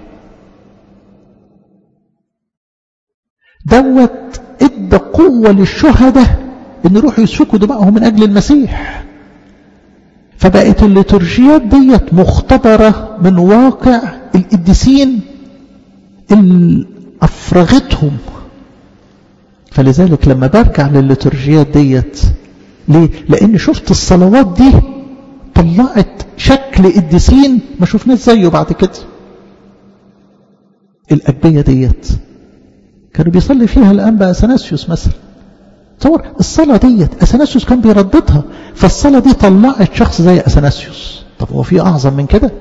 دوت ادى قوة للشهداء ان يروحوا يسفكوا دمائهم من اجل المسيح. فبقت الليتورجيات ديت مختبرة من واقع القديسين اللي افرغتهم. فلذلك لما برجع للليتورجيات ديت، ليه؟ لان شفت الصلوات دي طلعت شكل قديسين ما شفناش زيه بعد كده. الأجبية ديت كانوا بيصلي فيها الأنبا أثناسيوس مثلا. تصور الصلاة ديت أثناسيوس كان بيرددها، فالصلاة دي طلعت شخص زي أثناسيوس. طب هو في أعظم من كده؟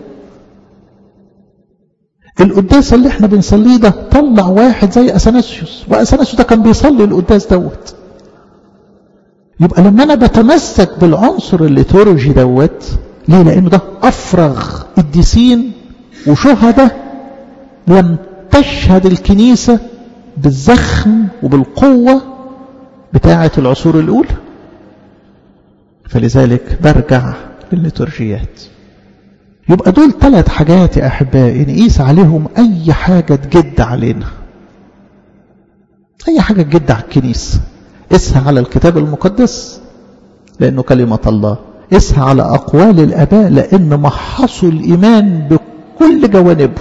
القداس اللي احنا بنصليه ده طلع واحد زي أثناسيوس، وأثناسيوس ده كان بيصلي القداس دوت. يبقى لما أنا بتمسك بالعنصر الليتورجي دوت، ليه؟ لأنه ده أفرغ قديسين وشهداء لم تشهد الكنيسة بالزخم وبالقوة بتاعة العصور الأولى. فلذلك برجع للليتورجيات. يبقى دول ثلاث حاجات يا أحبائي نقيس عليهم أي حاجة تجد علينا، أي حاجة تجد على الكنيسة. اسها على الكتاب المقدس لأنه كلمة الله، اسها على أقوال الآباء لأن محصوا الإيمان بكل جوانبه.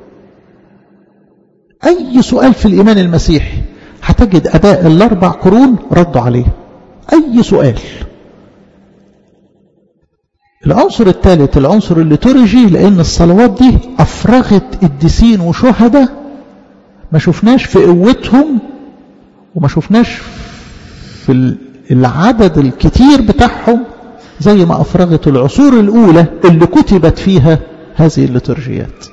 أي سؤال في الإيمان المسيحي هتجد آباء الأربع قرون ردوا عليه، أي سؤال. العنصر الثالث العنصر الليتورجي، لأن الصلوات دي أفرغت قديسين وشهداء ما شفناش في قوتهم وما شفناش في العدد الكتير بتاعهم زي ما أفرغت العصور الأولى اللي كتبت فيها هذه الليتورجيات.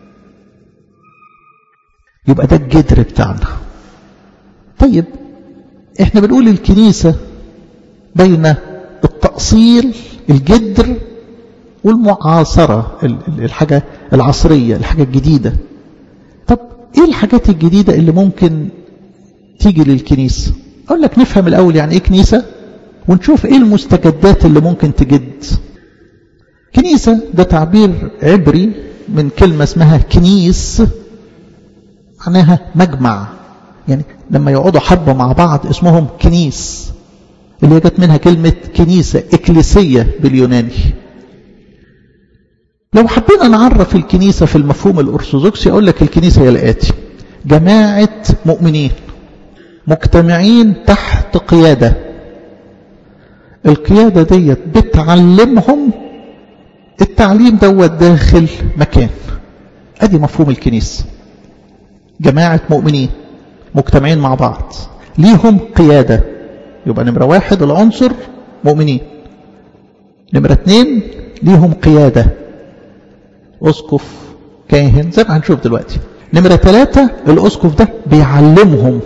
يبقى ده الجدر بتاعنا. طيب احنا بنقول الكنيسة بين التأصيل الجدر والمعاصرة الحاجة العصرية الحاجة الجديدة. طب ايه الحاجات الجديدة اللي ممكن تيجي للكنيسة؟ اقول لك نفهم الاول يعني ايه كنيسة ونشوف ايه المستجدات اللي ممكن تجد. كنيسة ده تعبير عبري من كلمة اسمها كنيس، معناها مجمع. يعني لما يقعدوا حبة مع بعض اسمهم كنيس، اللي جت منها كلمة كنيسة إكليسية باليوناني. لو حبينا نعرف الكنيسة في المفهوم الأرثوذكسي أقول لك الكنيسة هي الآتي: جماعة مؤمنين مجتمعين تحت قيادة. القيادة ديت بتعلمهم التعليم دوت داخل مكان. ادي مفهوم الكنيسة: جماعة مؤمنين مجتمعين مع بعض ليهم قيادة. يبقى نمرة واحد العنصر مؤمنين، نمرة اتنين ليهم قيادة، أسقف كاهن زي ما هنشوف دلوقتي. نمرة ثلاثة الأسقف ده بيعلمهم.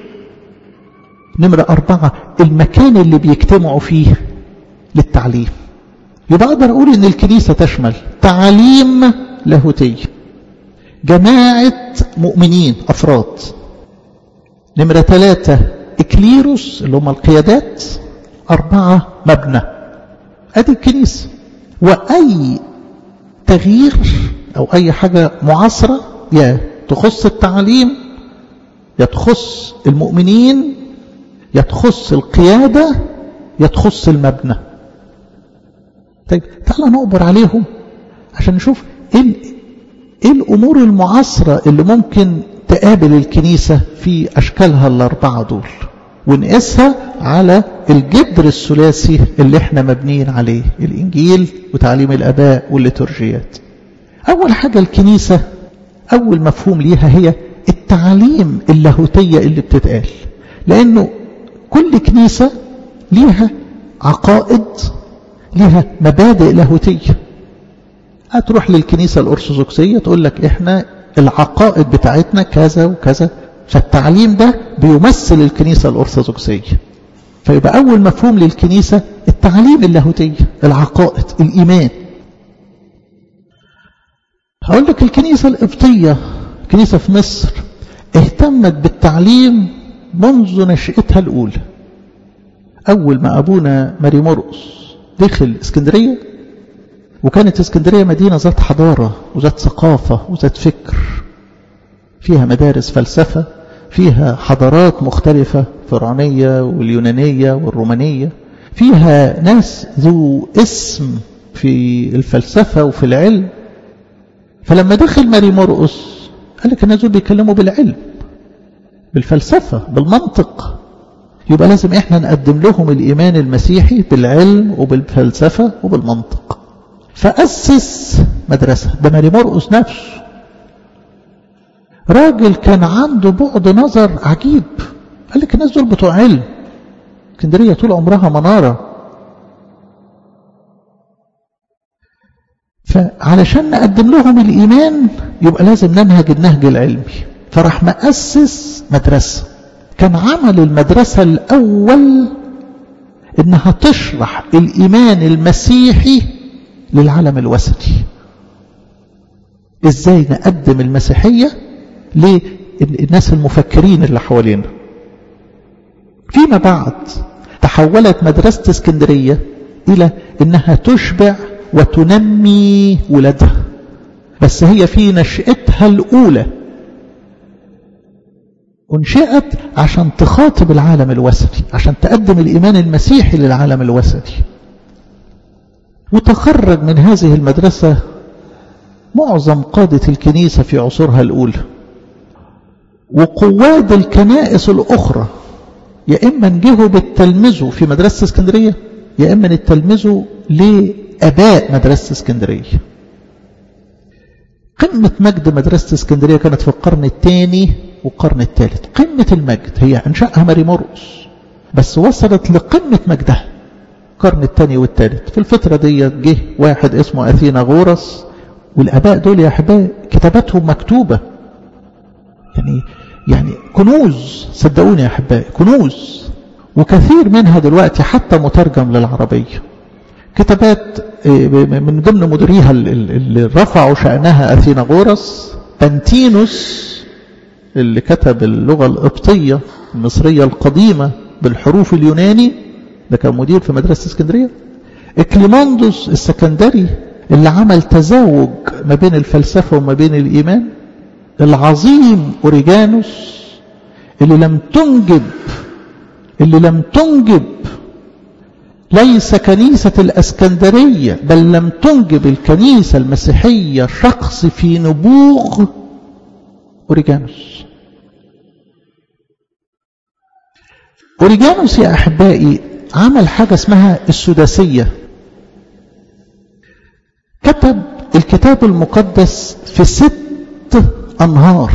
نمرة أربعة المكان اللي بيجتمعوا فيه للتعليم. يبقى أقدر أقول إن الكنيسة تشمل تعليم لاهوتي، جماعة مؤمنين أفراد، نمرة ثلاثة إكليروس اللي هم القيادات، أربعة مبنى. أدي الكنيسة. وأي تغيير أو أي حاجة معاصرة يا تخص التعليم، يا تخص المؤمنين، يا تخص القيادة، يا تخص المبنى. طيب تعالى نقبر عليهم عشان نشوف ايه ايه الامور المعاصرة اللي ممكن تقابل الكنيسة في اشكالها الاربعة دول، ونقيسها على الجدر الثلاثي اللي احنا مبنيين عليه، الانجيل وتعليم الاباء والليتورجيات. اول حاجة الكنيسة اول مفهوم ليها هي التعليم اللاهوتية اللي بتتقال، لانه كل كنيسة ليها عقائد، ليها مبادئ لاهوتية. هتروح للكنيسة الأرثوذكسية تقول لك إحنا العقائد بتاعتنا كذا وكذا، فالتعليم ده بيمثل الكنيسة الأرثوذكسية. فيبقى أول مفهوم للكنيسة التعليم اللاهوتية، العقائد، الإيمان. هقول لك الكنيسة القبطية، كنيسة في مصر، اهتمت بالتعليم منذ نشأتها الأولى. أول ما أبونا ماري مرقس دخل اسكندرية، وكانت اسكندرية مدينة ذات حضارة وذات ثقافة وذات فكر، فيها مدارس فلسفة، فيها حضارات مختلفة، فرعونية واليونانية والرومانية، فيها ناس ذو اسم في الفلسفة وفي العلم. فلما دخل ماري مرقس قال لك الناس دول بيتكلموا بالعلم، بالفلسفة، بالمنطق، يبقى لازم احنا نقدم لهم الإيمان المسيحي بالعلم وبالفلسفة وبالمنطق. فأسس مدرسة. ده ماري مرقس نفسه راجل كان عنده بعد نظر عجيب، قال لك الناس دول بتوع علم، اسكندرية طول عمرها منارة، فعلشان نقدم لهم الإيمان يبقى لازم ننهج النهج العلمي. فراح مؤسس مدرسة. كان عمل المدرسة الأول إنها تشرح الإيمان المسيحي للعالم الوثني. إزاي نقدم المسيحية للناس المفكرين اللي حوالينا. فيما بعد تحولت مدرسة اسكندرية إلى إنها تشبع وتنمي ولادها، بس هي في نشأتها الأولى انشئت عشان تخاطب العالم الوثني، عشان تقدم الإيمان المسيحي للعالم الوثني. وتخرج من هذه المدرسة معظم قادة الكنيسة في عصورها الأولى، وقواد الكنائس الأخرى يا إما نجهوا بالتلمذوا في مدرسة اسكندرية، يا إما نتلمذوا لأباء مدرسة اسكندرية. قمة مجد مدرسة اسكندرية كانت في القرن الثاني والقرن الثالث. قمة المجد هي أنشأها ماري مرقس، بس وصلت لقمة مجدها القرن الثاني والثالث. في الفترة دي جه واحد اسمه أثيناغورس، والآباء دول يا أحبائي كتاباتهم مكتوبة، يعني يعني كنوز، صدقوني يا أحبائي كنوز، وكثير منها دلوقتي حتى مترجم للعربية. كتابات من ضمن مديريها اللي رفعوا شأنها أثيناغورس، بانتينوس اللي كتب اللغة القبطية المصرية القديمة بالحروف اليوناني، ده كان مدير في مدرسة اسكندرية. إكليماندوس السكندري اللي عمل تزاوج ما بين الفلسفة وما بين الإيمان. العظيم أوريجانوس اللي لم تنجب اللي لم تنجب ليس كنيسة الاسكندرية، بل لم تنجب الكنيسة المسيحية شخص في نبوغ أوريجانوس. أوريجانوس يا أحبائي عمل حاجة اسمها السداسية. كتب الكتاب المقدس في ست أنهار،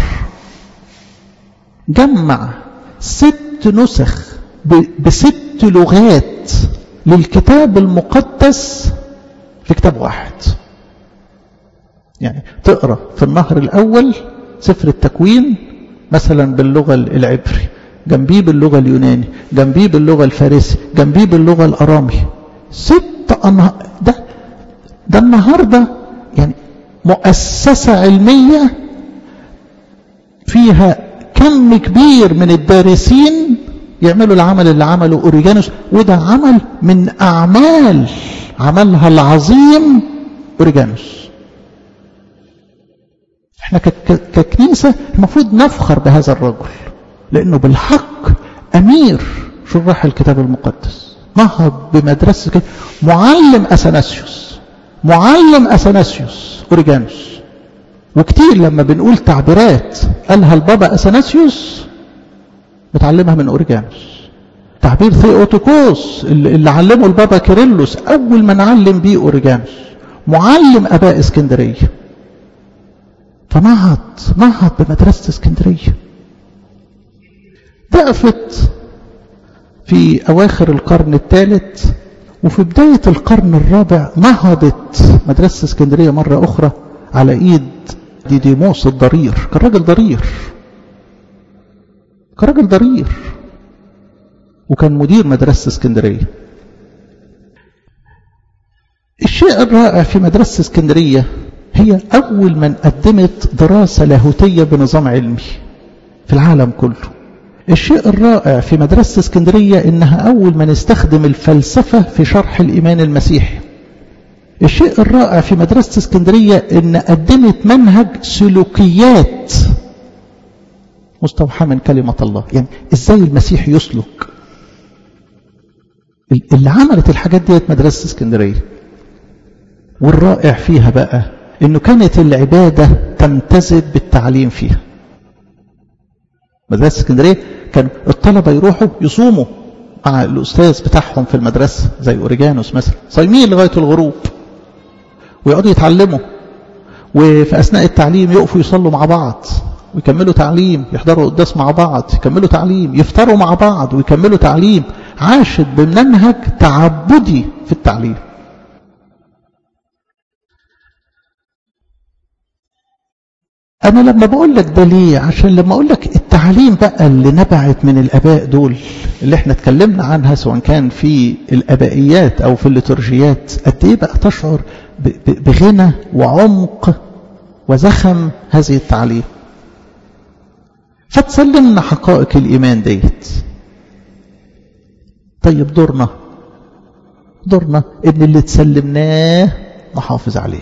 جمع ست نسخ بست لغات للكتاب المقدس في كتاب واحد. يعني تقرأ في النهر الأول سفر التكوين مثلا باللغة العبري، جنبيه باللغة اليوناني، جنبيه باللغة الفارسي، جنبيه باللغة الأرامي. ست أنهار. ده ده النهاردة يعني مؤسسة علمية فيها كم كبير من الدارسين يعملوا العمل اللي عمله أوريجانوس. وده عمل من أعمال عملها العظيم أوريجانوس. احنا ككنيسة المفروض نفخر بهذا الرجل، لأنه بالحق أمير شراح الكتاب المقدس، نهض بمدرسة كده. معلم أثناسيوس، معلم أثناسيوس أوريجانوس. وكتير لما بنقول تعبيرات قالها البابا أثناسيوس بتعلمها من أوريجانوس. تعبير ثيوتوكوس اللي, اللي علمه البابا كيرلس أول ما نعلم بيه أوريجانوس، معلم أباء اسكندرية. فنهض نهض بمدرسة اسكندرية. ضعفت في أواخر القرن الثالث، وفي بداية القرن الرابع نهضت مدرسة اسكندرية مرة أخرى على إيد ديديموس الضرير. كان راجل ضرير، كان راجل ضرير وكان مدير مدرسة اسكندرية. الشيء الرائع في مدرسة اسكندرية هي أول من قدمت دراسة لاهوتية بنظام علمي في العالم كله. الشيء الرائع في مدرسة اسكندرية إنها أول من استخدم الفلسفة في شرح الإيمان المسيحي. الشيء الرائع في مدرسة اسكندرية إن قدمت منهج سلوكيات مستوحى من كلمة الله، يعني إزاي المسيح يسلك. اللي عملت الحاجات ديت مدرسة اسكندرية. والرائع فيها بقى إنه كانت العبادة تمتزج بالتعليم فيها. مدرسة اسكندرية كان الطلبة يروحوا يصوموا مع الأستاذ بتاعهم في المدرسة زي أوريجانوس مثلا، صايمين لغاية الغروب ويقعدوا يتعلموا، وفي أثناء التعليم يقفوا يصلوا مع بعض ويكملوا تعليم، يحضروا قداس مع بعض يكملوا تعليم، يفطروا مع بعض ويكملوا تعليم. عاشت بمنهج تعبدي في التعليم. أنا لما بقول لك ده ليه؟ عشان لما أقول لك التعليم بقى اللي نبعت من الآباء دول اللي احنا اتكلمنا عنها سواء كان في الآبائيات أو في الليتورجيات، قد إيه بقى تشعر بغنى وعمق وزخم هذه التعليم. فتسلمنا حقائق الإيمان ديت. طيب دورنا دورنا إن اللي تسلمناه نحافظ عليه.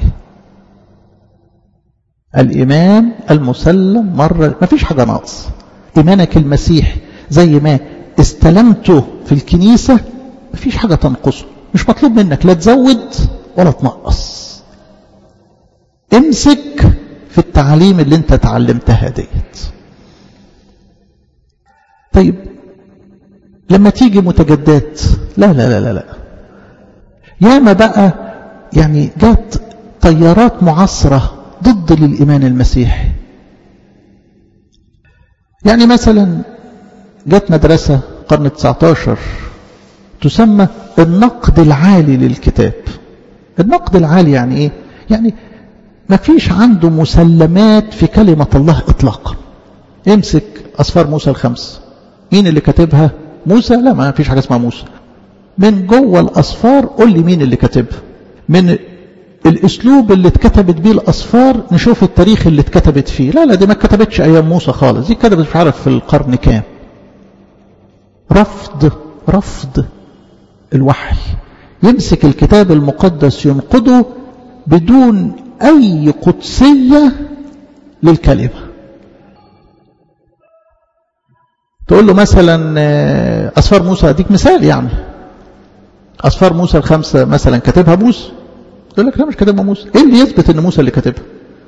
الإيمان المسلم مرة، ما فيش حاجة ناقص. إيمانك المسيح زي ما استلمته في الكنيسة ما فيش حاجة تنقصه. مش مطلوب منك لا تزود ولا تنقص. امسك في التعليم اللي انت تعلمتها ديت. طيب لما تيجي متجدات، لا لا لا لا لا ياما بقى يعني جات تيارات معاصرة ضد للإيمان المسيحي. يعني مثلا جات مدرسة قرن التسعة عشر تسمى النقد العالي للكتاب. النقد العالي يعني ايه؟ يعني ما فيش عنده مسلمات في كلمة الله اطلاقا. امسك أسفار موسى الخمس، مين اللي كاتبها؟ موسى؟ لا، ما فيش حاجة اسمها موسى. من جوه الأسفار قول لي مين اللي كاتبها. من الاسلوب اللي اتكتبت بيه الاسفار نشوف التاريخ اللي اتكتبت فيه. لا لا، دي ما اتكتبتش ايام موسى خالص، دي اتكتبت مش عارف في القرن كام. رفض رفض الوحي. يمسك الكتاب المقدس ينقده بدون اي قدسية للكلمة. تقول له مثلا اسفار موسى، اديك مثال يعني، اسفار موسى الخمسة مثلا كاتبها موسى؟ يقول لك لا مش كاتبها موسى. ايه اللي يثبت ان موسى اللي كاتبها؟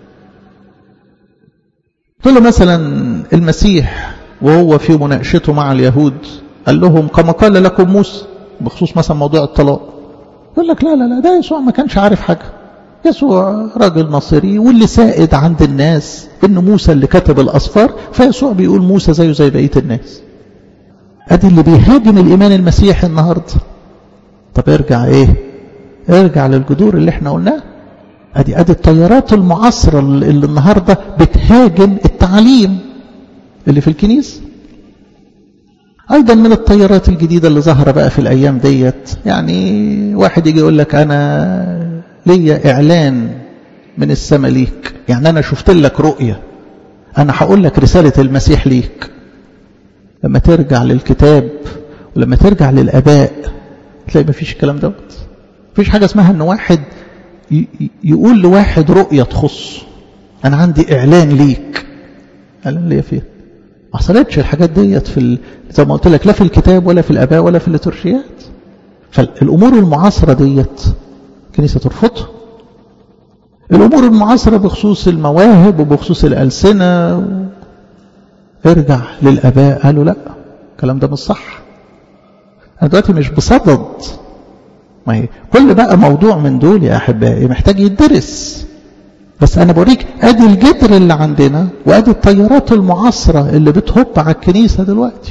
تقول له مثلا المسيح وهو في مناقشته مع اليهود قال لهم كما قال لكم موسى بخصوص مثلا موضوع الطلاق. يقول لك لا لا لا، ده يسوع ما كانش عارف حاجة. يسوع راجل ناصري، واللي سائد عند الناس ان موسى اللي كتب الاسفار، فيسوع بيقول موسى زيه زي بقية الناس. ادي اللي بيهاجم الايمان المسيحي النهارده. طب ارجع ايه؟ ارجع للجذور اللي احنا قلناه. ادي ادي التيارات المعاصره اللي النهارده بتهاجم التعليم اللي في الكنيسه. ايضا من التيارات الجديده اللي ظاهره بقى في الايام ديت، يعني واحد يجي يقول لك انا ليا اعلان من السماء ليك، يعني انا شفت لك رؤيه، انا هقول لك رساله المسيح ليك. لما ترجع للكتاب ولما ترجع للاباء تلاقي ما فيش الكلام دوت. مفيش حاجة اسمها ان واحد يقول لواحد رؤية تخص. أنا عندي إعلان ليك. إعلان ليا فين؟ ما حصلتش الحاجات ديت في ال... زي ما قلت لك لا في الكتاب ولا في الآباء ولا في الليتورجيات. فالأمور المعاصرة ديت الكنيسة ترفضها. الأمور المعاصرة بخصوص المواهب وبخصوص الألسنة ارجع للآباء قالوا لا الكلام ده مش صح. أنا دلوقتي مش بصدد، ما هي كل بقى موضوع من دول يا أحبائي محتاج يدرس، بس أنا بوريك أدي الجدر اللي عندنا وأدي التيارات المعاصرة اللي بتهب على الكنيسة دلوقتي.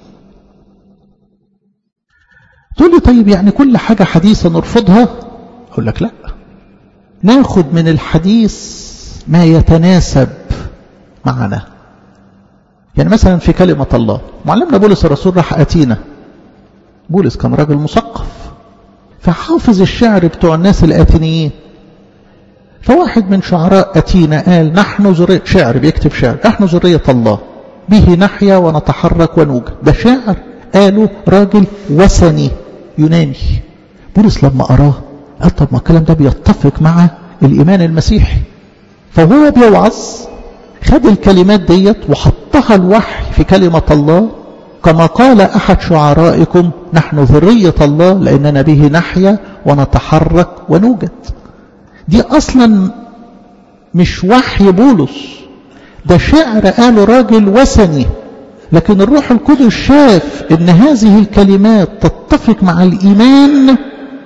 تقول لي طيب يعني كل حاجة حديثة نرفضها؟ أقول لك لا، ناخد من الحديث ما يتناسب معنا. يعني مثلا في كلمة الله معلمنا بولس الرسول راح أتينا. بولس كان راجل مثقف فحافظ الشعر بتوع الناس الآتينيين. فواحد من شعراء أتينا قال نحن ذرية، شعر بيكتب شعر، نحن ذرية الله به نحيا ونتحرك ونوجد. ده شعر قالوا راجل وثني يوناني. بولس لما قراه قال طب ما الكلام ده بيتفق مع الإيمان المسيحي. فهو بيوعظ خد الكلمات ديت وحطها الوحي في كلمة الله، كما قال أحد شعرائكم نحن ذرية الله لأننا به نحيا ونتحرك ونوجد. دي أصلا مش وحي بولس، ده شعر قاله راجل وثني، لكن الروح القدس شاف ان هذه الكلمات تتفق مع الإيمان.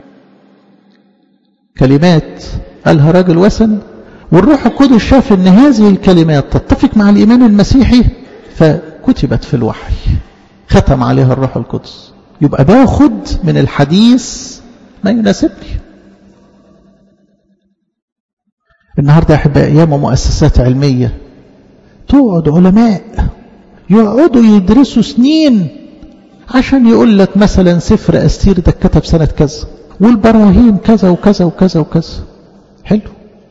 كلمات قالها راجل وثني والروح القدس شاف ان هذه الكلمات تتفق مع الإيمان المسيحي فكتبت في الوحي، ختم عليها الروح القدس. يبقى باخد من الحديث ما يناسبني. النهارده يا احبائي ايام مؤسسات علميه تقعد علماء يقعدوا يدرسوا سنين عشان يقول لك مثلا سفر أستير ده اتكتب سنه كذا والبراهين كذا وكذا وكذا وكذا. حلو،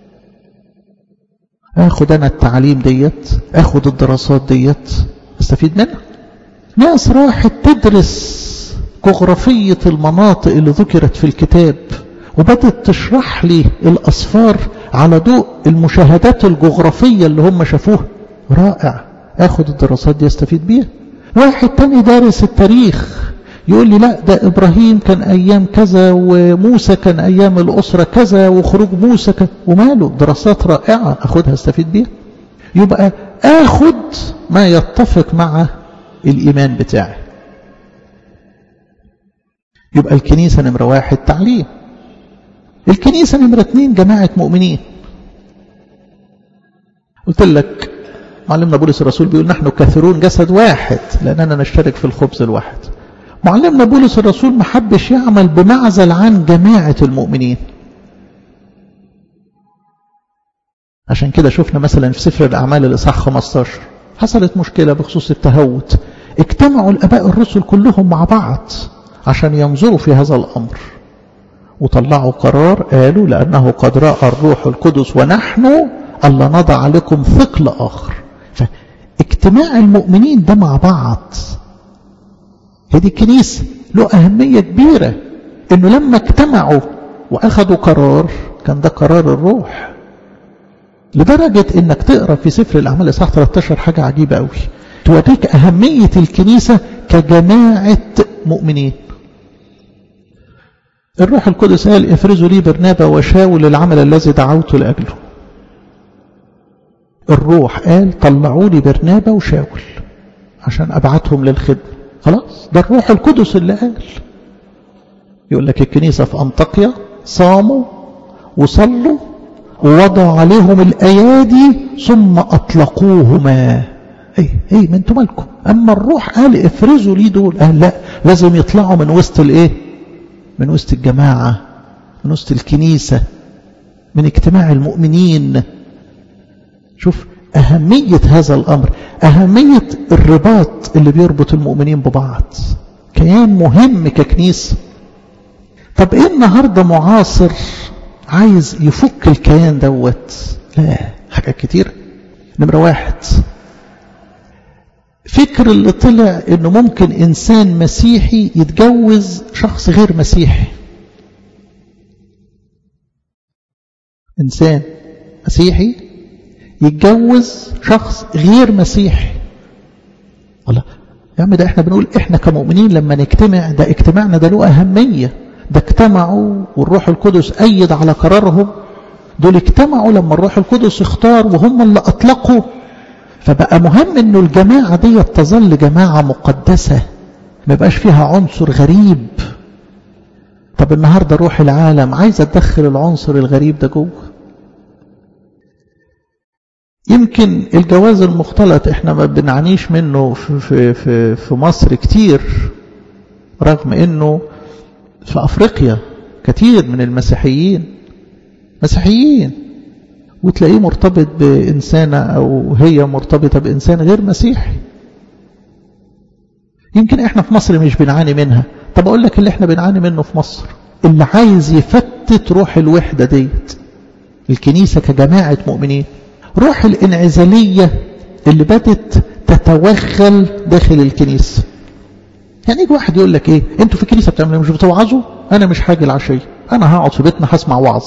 اخد انا التعليم ديت، اخد الدراسات ديت استفيد منها. ناس راحت تدرس جغرافيه المناطق اللي ذكرت في الكتاب وبدأت تشرح لي الأصفار على ضوء المشاهدات الجغرافية اللي هم شافوها. رائع، اخد الدراسات دي استفيد بيها. واحد تاني دارس التاريخ يقول لي لا ده إبراهيم كان أيام كذا وموسى كان أيام الأسرة كذا وخروج موسى كذا، وماله دراسات رائعة اخدها استفيد بيها. يبقى اخد ما يتفق مع الإيمان بتاعي. يبقى الكنيسة نمرة واحد تعليم، الكنيسة نمرة اتنين جماعة مؤمنين. قلت لك معلمنا بولس الرسول بيقول نحن كثيرون جسد واحد لأننا نشترك في الخبز الواحد. معلمنا بولس الرسول ما حبش يعمل بمعزل عن جماعة المؤمنين. عشان كده شفنا مثلا في سفر الأعمال الإصحاح خمسة عشر حصلت مشكلة بخصوص التهوت، اجتمعوا الآباء الرسل كلهم مع بعض عشان ينظروا في هذا الأمر وطلعوا قرار قالوا لأنه قد رأى الروح القدس ونحن ألا نضع لكم ثقل آخر. فاجتماع المؤمنين ده مع بعض هذه الكنيسة له أهمية كبيرة، إنه لما اجتمعوا وأخذوا قرار كان ده قرار الروح. لدرجة إنك تقرأ في سفر الأعمال إصحاح ثلاثة عشر حاجة عجيبة قوي توريك أهمية الكنيسة كجماعة مؤمنين. الروح القدس قال افرزوا لي برنابا وشاول العمل الذي دعوت لأجله. الروح قال طلعوا لي برنابا وشاول عشان أبعتهم للخدمة. خلاص ده الروح القدس اللي قال. يقول لك الكنيسة في أنطاكيا صاموا وصلوا ووضعوا عليهم الأيادي ثم أطلقوهما. ايه ايه من انتوا مالكم؟ أما الروح قال افرزوا لي دول، قال لا لازم يطلعوا من وسط الايه؟ من وسط الجماعة، من وسط الكنيسة، من اجتماع المؤمنين. شوف أهمية هذا الأمر، أهمية الرباط اللي بيربط المؤمنين ببعض، كيان مهم ككنيسة. طب إيه النهاردة معاصر عايز يفك الكيان دوت؟ لا، حاجات كتير. نمرة واحد فكر اللي طلع إنه ممكن إنسان مسيحي يتجوز شخص غير مسيحي. إنسان مسيحي يتجوز شخص غير مسيحي. الله يا عم، ده احنا بنقول احنا كمؤمنين لما نجتمع، ده اجتماعنا ده له أهمية، ده اجتمعوا والروح القدس أيد على قرارهم، دول اجتمعوا لما الروح القدس اختار وهم اللي أطلقوا، فبقى مهم انه الجماعة دي تظل جماعة مقدسة ما يبقاش فيها عنصر غريب. طب النهاردة روح العالم عايزة تدخل العنصر الغريب ده جوه. يمكن الجواز المختلط احنا ما بنعنيش منه في, في, في, في مصر كتير، رغم انه في افريقيا كتير من المسيحيين مسيحيين وتلاقيه مرتبط بإنسانة أو هي مرتبطة بإنسان غير مسيحي. يمكن احنا في مصر مش بنعاني منها. طب أقول لك اللي احنا بنعاني منه في مصر، اللي عايز يفتت روح الوحدة ديت الكنيسة كجماعة مؤمنين، روح الانعزالية اللي بدت تتوغل داخل الكنيسة. يعني يجي واحد يقول لك ايه، انتوا في الكنيسة بتعملوا مش بتوعظوا؟ انا مش هاجي العشية، انا هقعد في بيتنا هسمع وعظ.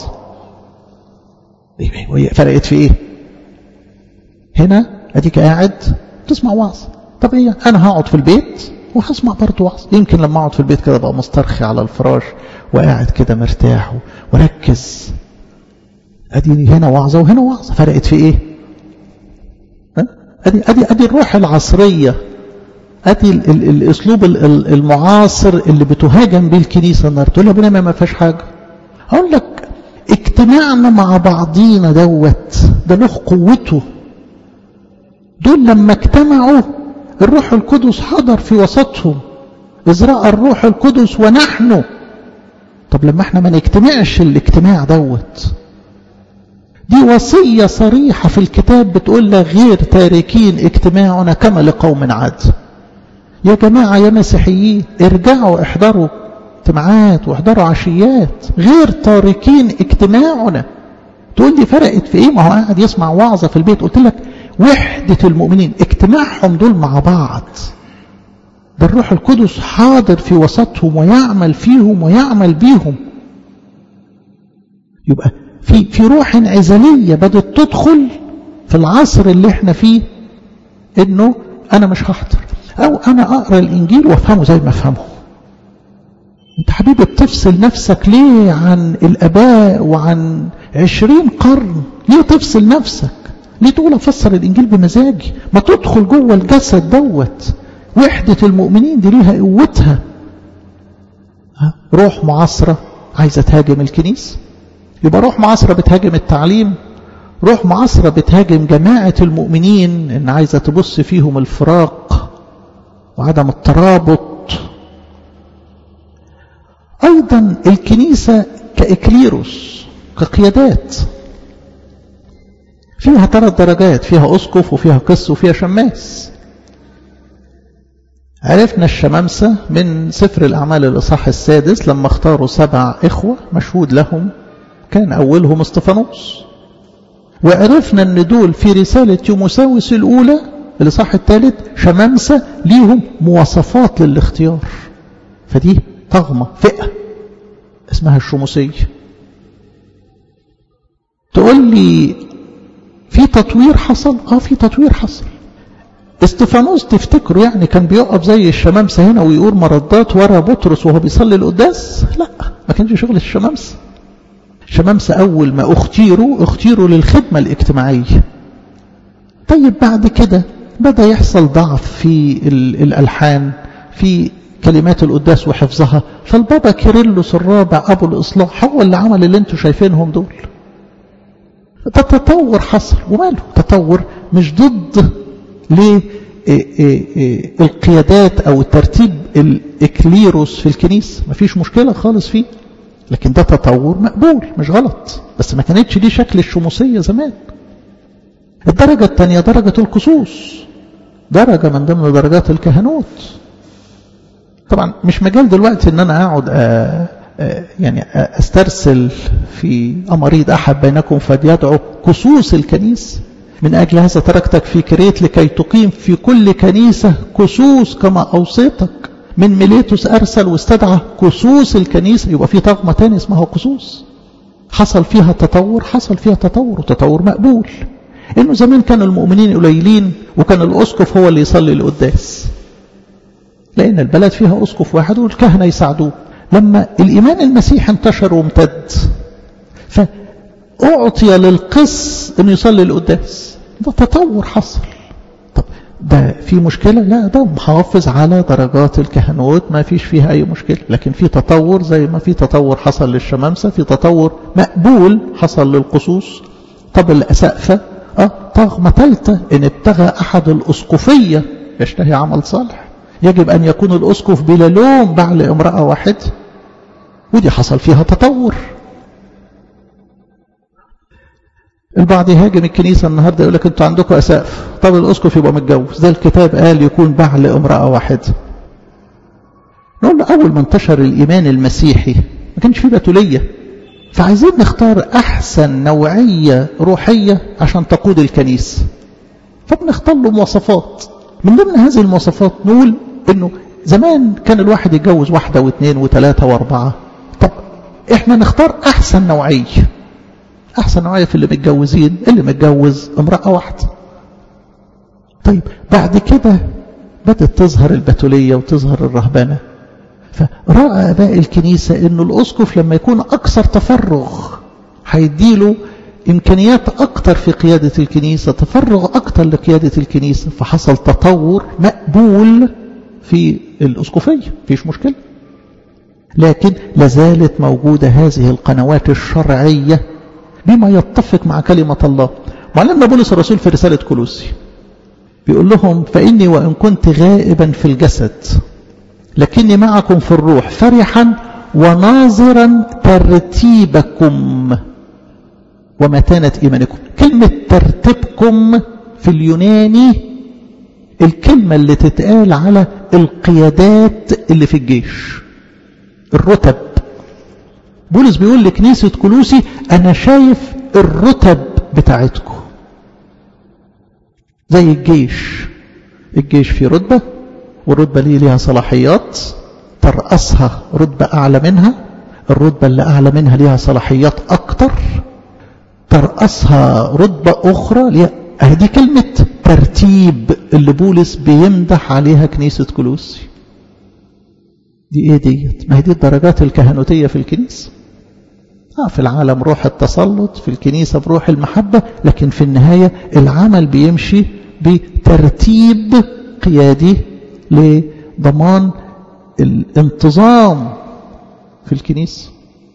فرقت في ايه؟ هنا اديك قاعد تسمع وعظ. طب ايه، انا هقعد في البيت وهسمع برضه وعظ. يمكن لما اقعد في البيت كده بقى مسترخي على الفراش وقاعد كده مرتاح وركز. ادي هنا وعظه وهنا وعظه، فرقت في ايه؟ ادي ادي ادي الروح العصريه، ادي ال ال الاسلوب المعاصر اللي بتهاجم بيه الكنيسه النهارده. تقول لي ابونا ما فيهاش حاجه. اقول لك اجتماعنا مع بعضينا دوت ده له قوته. دول لما اجتمعوا الروح القدس حضر في وسطهم، إذ رأى الروح القدس ونحن. طب لما احنا ما نجتمعش الاجتماع دوت، دي وصية صريحة في الكتاب بتقول لك غير تاركين اجتماعنا كما لقوم عاد. يا جماعة يا مسيحيين ارجعوا احضروا اجتماعات واحضروا عشيات، غير تاركين اجتماعنا. تقول لي فرقت في ايه؟ ما هو قاعد يسمع وعظة في البيت. قلت لك وحدة المؤمنين اجتماعهم دول مع بعض، ده الروح القدس حاضر في وسطهم ويعمل فيهم ويعمل بيهم. يبقى في في روح انعزالية بدت تدخل في العصر اللي احنا فيه، انه انا مش هحضر او انا اقرا الانجيل وافهمه زي ما افهمه. انت حبيبي بتفصل نفسك ليه عن الاباء وعن عشرين قرن؟ ليه تفصل نفسك؟ ليه تقول افسر الانجيل بمزاجي؟ ما تدخل جوه الجسد دوت. وحدة المؤمنين دي ليها قوتها. روح معاصرة عايزة تهاجم الكنيسة، يبقى روح معاصرة بتهاجم التعليم، روح معاصرة بتهاجم جماعة المؤمنين ان عايزة تبص فيهم الفراق وعدم الترابط. ايضا الكنيسة كإكليروس كقيادات فيها ثلاث درجات، فيها أسقف وفيها قس وفيها شماس. عرفنا الشمامسة من سفر الأعمال الإصحاح السادس لما اختاروا سبع إخوة مشهود لهم كان أولهم استفانوس. وعرفنا أن دول في رسالة تيموثاوس الأولى الإصحاح الثالث شمامسة ليهم مواصفات للاختيار. فدي طغمة فئة اسمها الشموسية. تقول لي في تطوير حصل؟ اه في تطوير حصل. استفانوس تفتكروا يعني كان بيقف زي الشمامسة هنا ويقول مردات ورا بطرس وهو بيصلي القداس؟ لا، ما كانش شغل الشمامسة. الشمامسة أول ما اختيروا اختيروا للخدمة الاجتماعية. طيب بعد كده بدأ يحصل ضعف في الألحان، في كلمات القداس وحفظها، فالبابا كيرلس الرابع أبو الإصلاح هو اللي عمل اللي انتوا شايفينهم دول. ده تطور حصل، وماله تطور مش ضد للقيادات أو ترتيب الإكليروس في الكنيسة، مفيش مشكلة خالص فيه، لكن ده تطور مقبول مش غلط، بس ما كانتش دي شكل الشموسية زمان. الدرجة الثانية درجة القصوص، درجة من ضمن درجات الكهنوت. طبعا مش مجال دلوقتي ان انا اقعد يعني استرسل في امريض احد بينكم فليدعو قصوص الكنيسة. من اجل هذا تركتك في كريت لكي تقيم في كل كنيسة قصوص كما اوصيتك. من ميليتوس ارسل واستدعى قصوص الكنيسة. يبقى في طغمة تاني اسمها قصوص، حصل فيها تطور، حصل فيها تطور وتطور مقبول. إنه زمان كان المؤمنين قليلين وكان الأسقف هو اللي يصلي القداس، لأن البلد فيها أسقف واحد والكهنة يساعدوه. لما الإيمان المسيحي انتشر وامتد فأعطي للقس إنه يصلي القداس. ده تطور حصل. طب ده في مشكلة؟ لا، ده محافظ على درجات الكهنوت، ما فيش فيها أي مشكلة. لكن في تطور، زي ما في تطور حصل للشمامسة، في تطور مقبول حصل للقصوص. طب الأسقفة اه طغمة ثالثة، إن ابتغى أحد الأسقفية يشتهي عمل صالح، يجب أن يكون الأسقف بلا لوم بعل امرأة واحد، ودي حصل فيها تطور. البعض يهاجم الكنيسة النهاردة يقول لك انتوا عندكم أسقف، طب الأسقف يبقى متجوز، ده الكتاب قال يكون بعل امرأة واحد. نقول له أول ما انتشر الإيمان المسيحي ما كانش فيه بتولية، فعايزين نختار أحسن نوعية روحية عشان تقود الكنيسة، فبنختار له مواصفات. من ضمن هذه المواصفات نقول إنه زمان كان الواحد يتجوز واحدة واثنين وثلاثة واربعة، طب احنا نختار أحسن نوعية. أحسن نوعية في اللي متجوزين اللي متجوز امرأة واحدة. طيب بعد كده بدأت تظهر البتولية وتظهر الرهبنة، فرأى أباء الكنيسة إنه الأسقف لما يكون أكثر تفرغ هيديله إمكانيات أكتر في قيادة الكنيسة، تفرغ أكتر لقيادة الكنيسة، فحصل تطور مقبول في الأسقفية، فيش مشكلة. لكن لازالت موجودة هذه القنوات الشرعية بما يتفق مع كلمة الله. معلمنا بولس الرسول في رسالة كولوسي بيقول لهم: فإني وإن كنت غائبا في الجسد لكني معكم في الروح فرحا وناظرا ترتيبكم ومتانة إيمانكم. كلمة ترتيبكم في اليوناني الكلمة اللي تتقال على القيادات اللي في الجيش، الرتب. بولس بيقول لكنيسة كولوسي: أنا شايف الرتب بتاعتكم زي الجيش. الجيش فيه رتبة، والرتبة ليه ليها صلاحيات ترأسها رتبة أعلى منها، الرتبة اللي أعلى منها ليها صلاحيات أكتر ترأسها رتبة أخرى ليها. دي كلمة ترتيب اللي بولس بيمدح عليها كنيسة كولوسي. دي ايه ديت؟ ما هي دي الدرجات الكهنوتية في الكنيسة. آه في العالم روح التسلط، في الكنيسة بروح المحبة، لكن في النهاية العمل بيمشي بترتيب قيادي لضمان الانتظام في الكنيسة.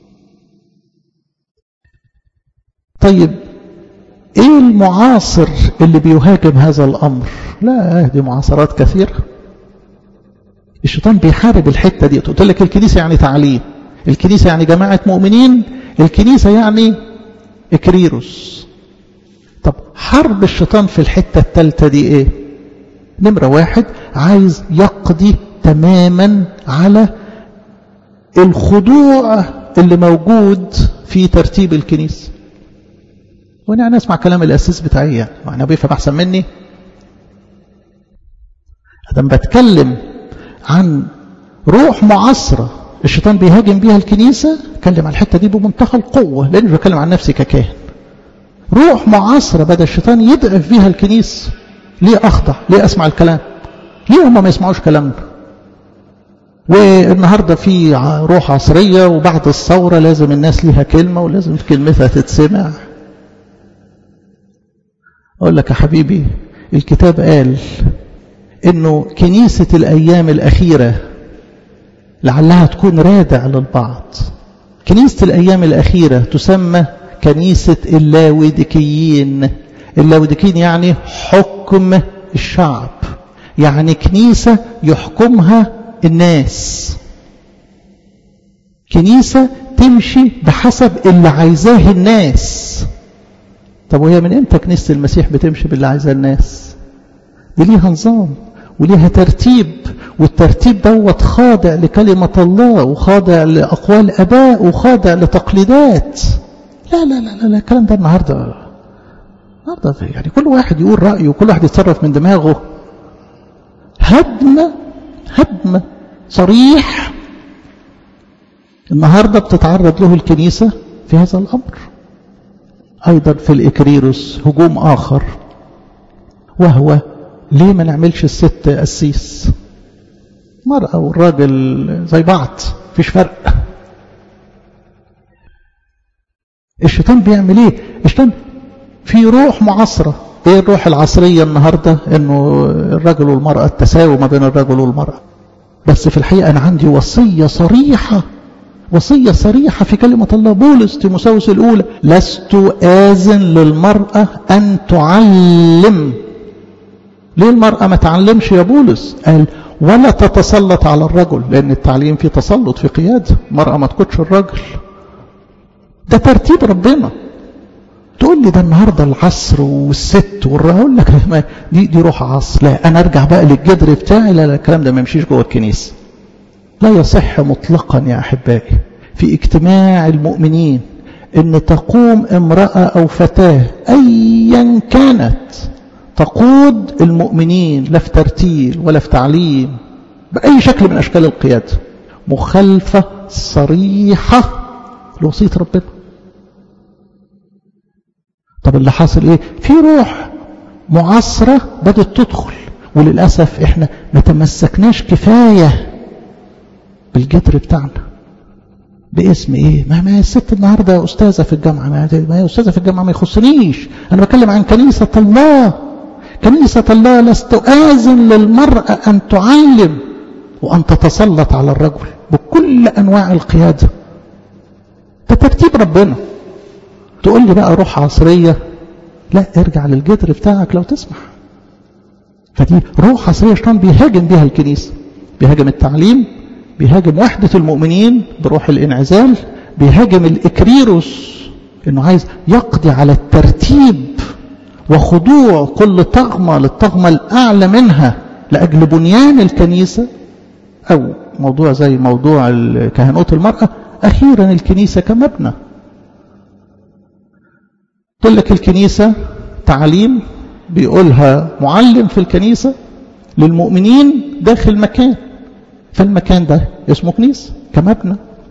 طيب ايه المعاصر اللي بيهاجم هذا الامر؟ لا، دي معاصرات كثيرة. الشيطان بيحارب الحتة دي. قلت لك الكنيسة يعني تعليم، الكنيسة يعني جماعة مؤمنين، الكنيسة يعني إكريروس. طب حرب الشيطان في الحتة الثالثة دي ايه؟ نمرة واحد، عايز يقضي تماما على الخضوع اللي موجود في ترتيب الكنيسة. وانا انا اسمع كلام الاساس بتاعي، يعني وانا بيفهم احسن مني. ادم بتكلم عن روح معاصرة الشيطان بيهاجم بيها الكنيسة، اتكلم عن الحتة دي بمنتهى القوة، لأني بتكلم عن نفسي ككاهن. روح معاصرة بدأ الشيطان يضعف بيها الكنيسة. ليه أخضع؟ ليه أسمع الكلام؟ ليه هم ما يسمعوش كلامنا؟ والنهاردة في روح عصرية، وبعد الثورة لازم الناس ليها كلمة ولازم كلمتها تتسمع. أقول لك يا حبيبي، الكتاب قال إنه كنيسة الأيام الأخيرة لعلها تكون رادع للبعض. كنيسة الأيام الأخيرة تسمى كنيسة اللاوديكيين. اللاوديكيين يعني حكم الشعب، يعني كنيسة يحكمها الناس، كنيسة تمشي بحسب اللي عايزاه الناس. طب وهي من امتى كنيسة المسيح بتمشي باللي عايزاه الناس؟ دي ليها نظام وليها ترتيب، والترتيب دوت خاضع لكلمة الله وخاضع لأقوال أباء وخاضع لتقليدات. لا لا لا لا, لا. الكلام ده النهاردة النهاردة يعني كل واحد يقول رأيه وكل واحد يتصرف من دماغه. هدم هدم صريح النهاردة بتتعرض له الكنيسة في هذا الأمر. أيضا في الإكريروس هجوم آخر، وهو ليه ما نعملش الست قسيس؟ المرأة والراجل زي بعض، فيش فرق. الشيطان بيعمل ايه؟ الشيطان في روح معاصرة. ايه الروح العصرية النهاردة؟ انه الرجل والمرأة، التساوي ما بين الرجل والمرأة. بس في الحقيقة انا عندي وصية صريحة، وصية صريحة في كلمة الله. بولس تيموثاوس الأولى: لست آذن للمرأة أن تعلم. ليه المرأة ما تعلمش يا بولس؟ قال ولا تتسلط على الرجل، لأن التعليم فيه تسلط، في قيادة. المرأة ما تقودش الرجل، ده ترتيب ربنا. تقول لي ده النهاردة العصر والست والرجل، أقول لك دي, دي روح عصر. لا، أنا أرجع بقى للجدر بتاعي. لا لا، الكلام ده ما يمشيش جوه الكنيسة. لا يصح مطلقا يا أحبائي في اجتماع المؤمنين أن تقوم امرأة أو فتاة أيا كانت تقود المؤمنين، لا في ترتيل ولا في تعليم، بأي شكل من أشكال القيادة، مخالفة صريحة لوصية ربنا. طب اللي حاصل ايه؟ في روح معاصرة بدأت تدخل، وللأسف احنا ما تمسكناش كفاية بالجدر بتاعنا. باسم ايه؟ ما ما الست النهارده استاذه في الجامعه، ما هي استاذه في الجامعه، ما يخصنيش. انا بتكلم عن كنيسه الله. كنيسه الله لست آذن للمرأة ان تعلم وان تتسلط على الرجل بكل انواع القياده. ده ترتيب ربنا. تقول لي بقى روح عصريه؟ لا، ارجع للجدر بتاعك لو تسمح. فدي روح عصريه الشيطان بيهاجم بيها الكنيسه، بيهاجم التعليم، بيهاجم وحدة المؤمنين بروح الانعزال، بيهاجم الإكريروس إنه عايز يقضي على الترتيب وخضوع كل طغمة للطغمة الأعلى منها لأجل بنيان الكنيسة، أو موضوع زي موضوع كهنوت المرأة. أخيرا الكنيسة كمبنى. تقول لك الكنيسة تعليم بيقولها معلم في الكنيسة للمؤمنين داخل مكان، فالمكان ده اسمه كنيسة كمبنى.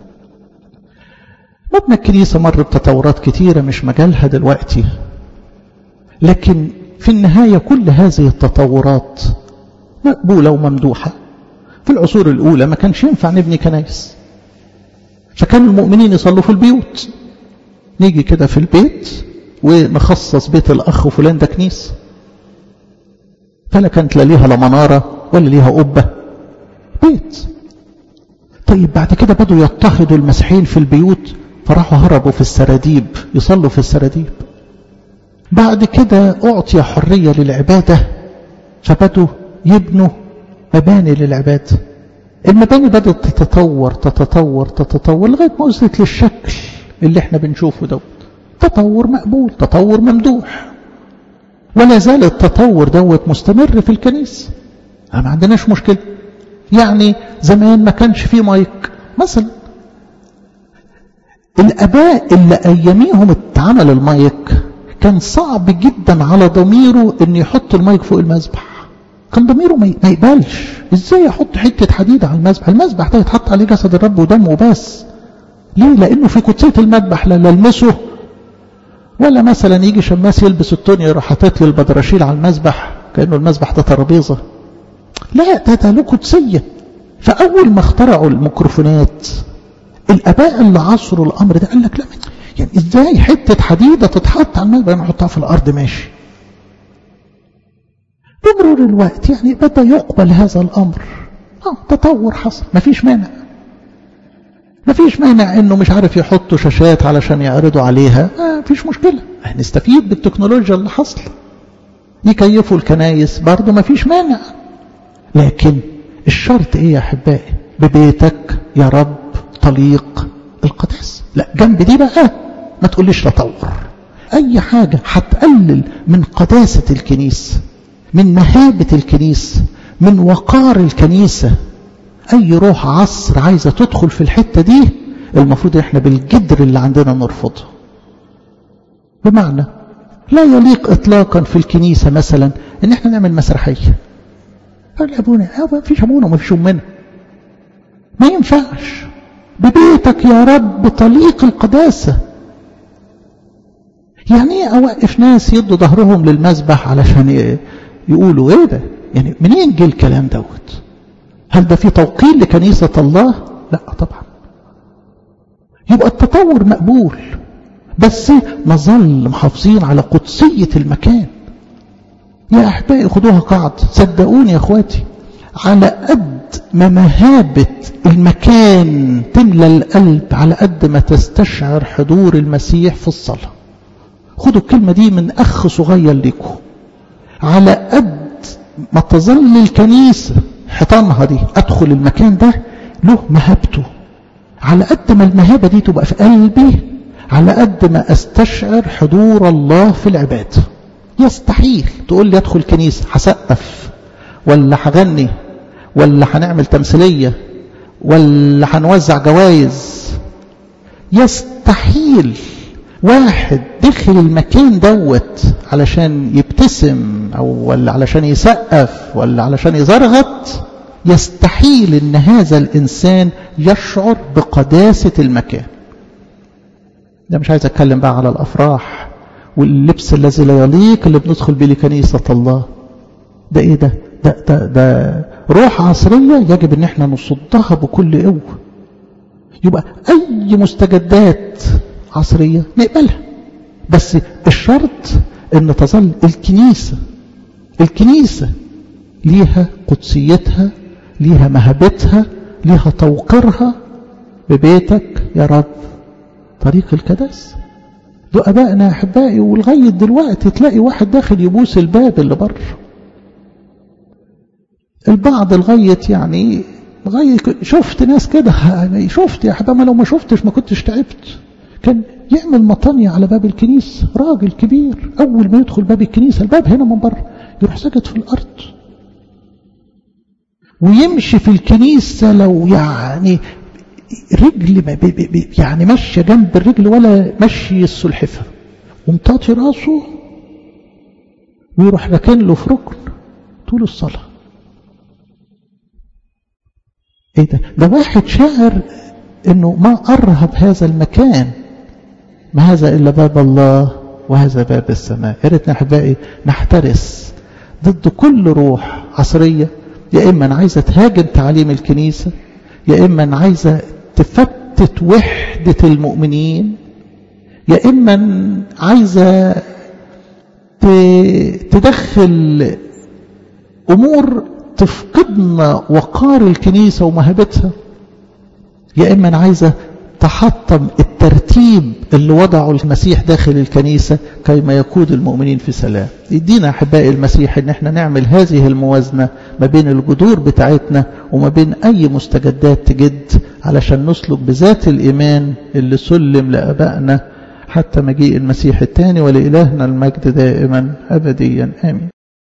مبنى الكنيسة مر بتطورات كتيرة مش مجالها دلوقتي، لكن في النهاية كل هذه التطورات مقبولة وممدوحة. في العصور الأولى ما كانش ينفع نبني كنايس، فكان المؤمنين يصلوا في البيوت. نيجي كده في البيت ونخصص بيت الأخ وفلان ده كنيسة، فلا كانت لا ليها لا منارة ولا ليها قبة، بيت. طيب بعد كده بدوا يضطهدوا المسيحيين في البيوت، فراحوا هربوا في السراديب يصلوا في السراديب. بعد كده أعطي حرية للعبادة، فبدوا يبنوا مباني للعبادة. المباني بدأت تتطور تتطور تتطور لغاية ما وصلت للشكل اللي احنا بنشوفه دوت. تطور مقبول، تطور ممدوح، ولا زال التطور دوت مستمر في الكنيسة. ما عندناش مشكلة. يعني زمان ما كانش فيه مايك مثلا، الآباء اللي أياميهم اتعمل المايك كان صعب جدا على ضميره ان يحط المايك فوق المذبح. كان ضميره ما يقبلش ازاي يحط حتة حديد على المذبح. المذبح ده يتحط عليه جسد الرب ودمه بس. ليه؟ لانه في قدسية المذبح لا لمسه، ولا مثلا يجي شماس يلبس التونيا يروح حاطط لي البدرشيل على المذبح كأنه المذبح ده ترابيزة. لا، ده ده له قدسية. فأول ما اخترعوا الميكروفونات الآباء اللي عصروا الأمر ده قال لك لا، يعني ازاي حتة حديدة تتحط على المذبح نحطها في الأرض؟ ماشي. بمرور الوقت يعني بدأ يقبل هذا الأمر. اه تطور حصل، مفيش مانع. مفيش مانع انه مش عارف يحطوا شاشات علشان يعرضوا عليها، ما فيش مشكلة، هنستفيد بالتكنولوجيا اللي حصل. يكيفوا الكنايس برضه مفيش مانع. لكن الشرط ايه يا احبائي؟ ببيتك يا رب طليق القداس. لا، جنب دي بقى ما تقوليش تطور. اي حاجة هتقلل من قداسة الكنيسة، من مهابة الكنيسة، من وقار الكنيسة، اي روح عصر عايزة تدخل في الحتة دي المفروض احنا بالجدر اللي عندنا نرفضه. بمعنى لا يليق اطلاقا في الكنيسة مثلا ان احنا نعمل مسرحية. قال ابونا ما فيش ابونا وما فيش امنا، ما ينفعش. ببيتك يا رب طليق القداسة. يعني ايه اوقف ناس يدوا ظهرهم للمذبح علشان يقولوا ايه ده؟ يعني منين جه الكلام دوت؟ هل ده في توقير لكنيسة الله؟ لا طبعا. يبقى التطور مقبول، بس نظل محافظين على قدسية المكان. يا أحبائي خدوها قاعدة، صدقوني يا أخواتي، على قد ما مهابة المكان تملى القلب على قد ما تستشعر حضور المسيح في الصلاة. خدوا الكلمة دي من أخ صغير لكم. على قد ما تظل الكنيسة حيطانها دي أدخل المكان ده له مهابته، على قد ما المهابة دي تبقى في قلبي على قد ما أستشعر حضور الله في العبادة. يستحيل تقول لي أدخل كنيسة هسقف ولا هغني ولا هنعمل تمثيلية ولا هنوزع جوائز. يستحيل واحد دخل المكان دوت علشان يبتسم أو ولا علشان يسقف ولا علشان يزرغط، يستحيل ان هذا الانسان يشعر بقداسة المكان. ده مش عايز اتكلم بقى على الافراح واللبس الذي لا يليق اللي بندخل به لكنيسة الله. ده ايه ده؟ ده, ده, ده روح عصرية يجب ان احنا نصدها بكل قوة. يبقى اي مستجدات عصرية نقبلها، بس الشرط ان تظل الكنيسة الكنيسة ليها قدسيتها، ليها مهابتها، ليها توقيرها. ببيتك يا رب طريق الكداس. دو أبائنا يا أحبائي، ولغاية دلوقتي تلاقي واحد داخل يبوس الباب اللي بره. البعض لغاية يعني لغاية شفت ناس كده، شفت يا أحبائي، ما لو ما شفتش ما كنتش تعبت. كان يعمل مطانية على باب الكنيسة، راجل كبير، أول ما يدخل باب الكنيسة الباب هنا من بره يروح سجد في الأرض ويمشي في الكنيسة لو يعني رجل يعني ماشية جنب الرجل ولا مشي السلحفة، ومطاطي راسه ويروح راكن له في ركن طول الصلاة. ايه ده؟ ده واحد شاعر انه ما أرهب هذا المكان، ما هذا إلا باب الله وهذا باب السماء. يا ريتنا أحبائي نحترس ضد كل روح عصرية، يا إما عايزة تهاجم تعاليم الكنيسة، يا إما عايزة تفتت وحدة المؤمنين، يا إما عايزة تدخل أمور تفقدنا وقار الكنيسة ومهابتها، يا إما عايزة تحطم الترتيب اللي وضعه المسيح داخل الكنيسة كيما يقود المؤمنين في سلام. يدينا أحبائي المسيح ان احنا نعمل هذه الموازنة ما بين الجذور بتاعتنا وما بين اي مستجدات تجد، علشان نسلك بذات الإيمان اللي سلم لأبائنا حتى مجيء المسيح الثاني. ولإلهنا المجد دائما أبديا آمين.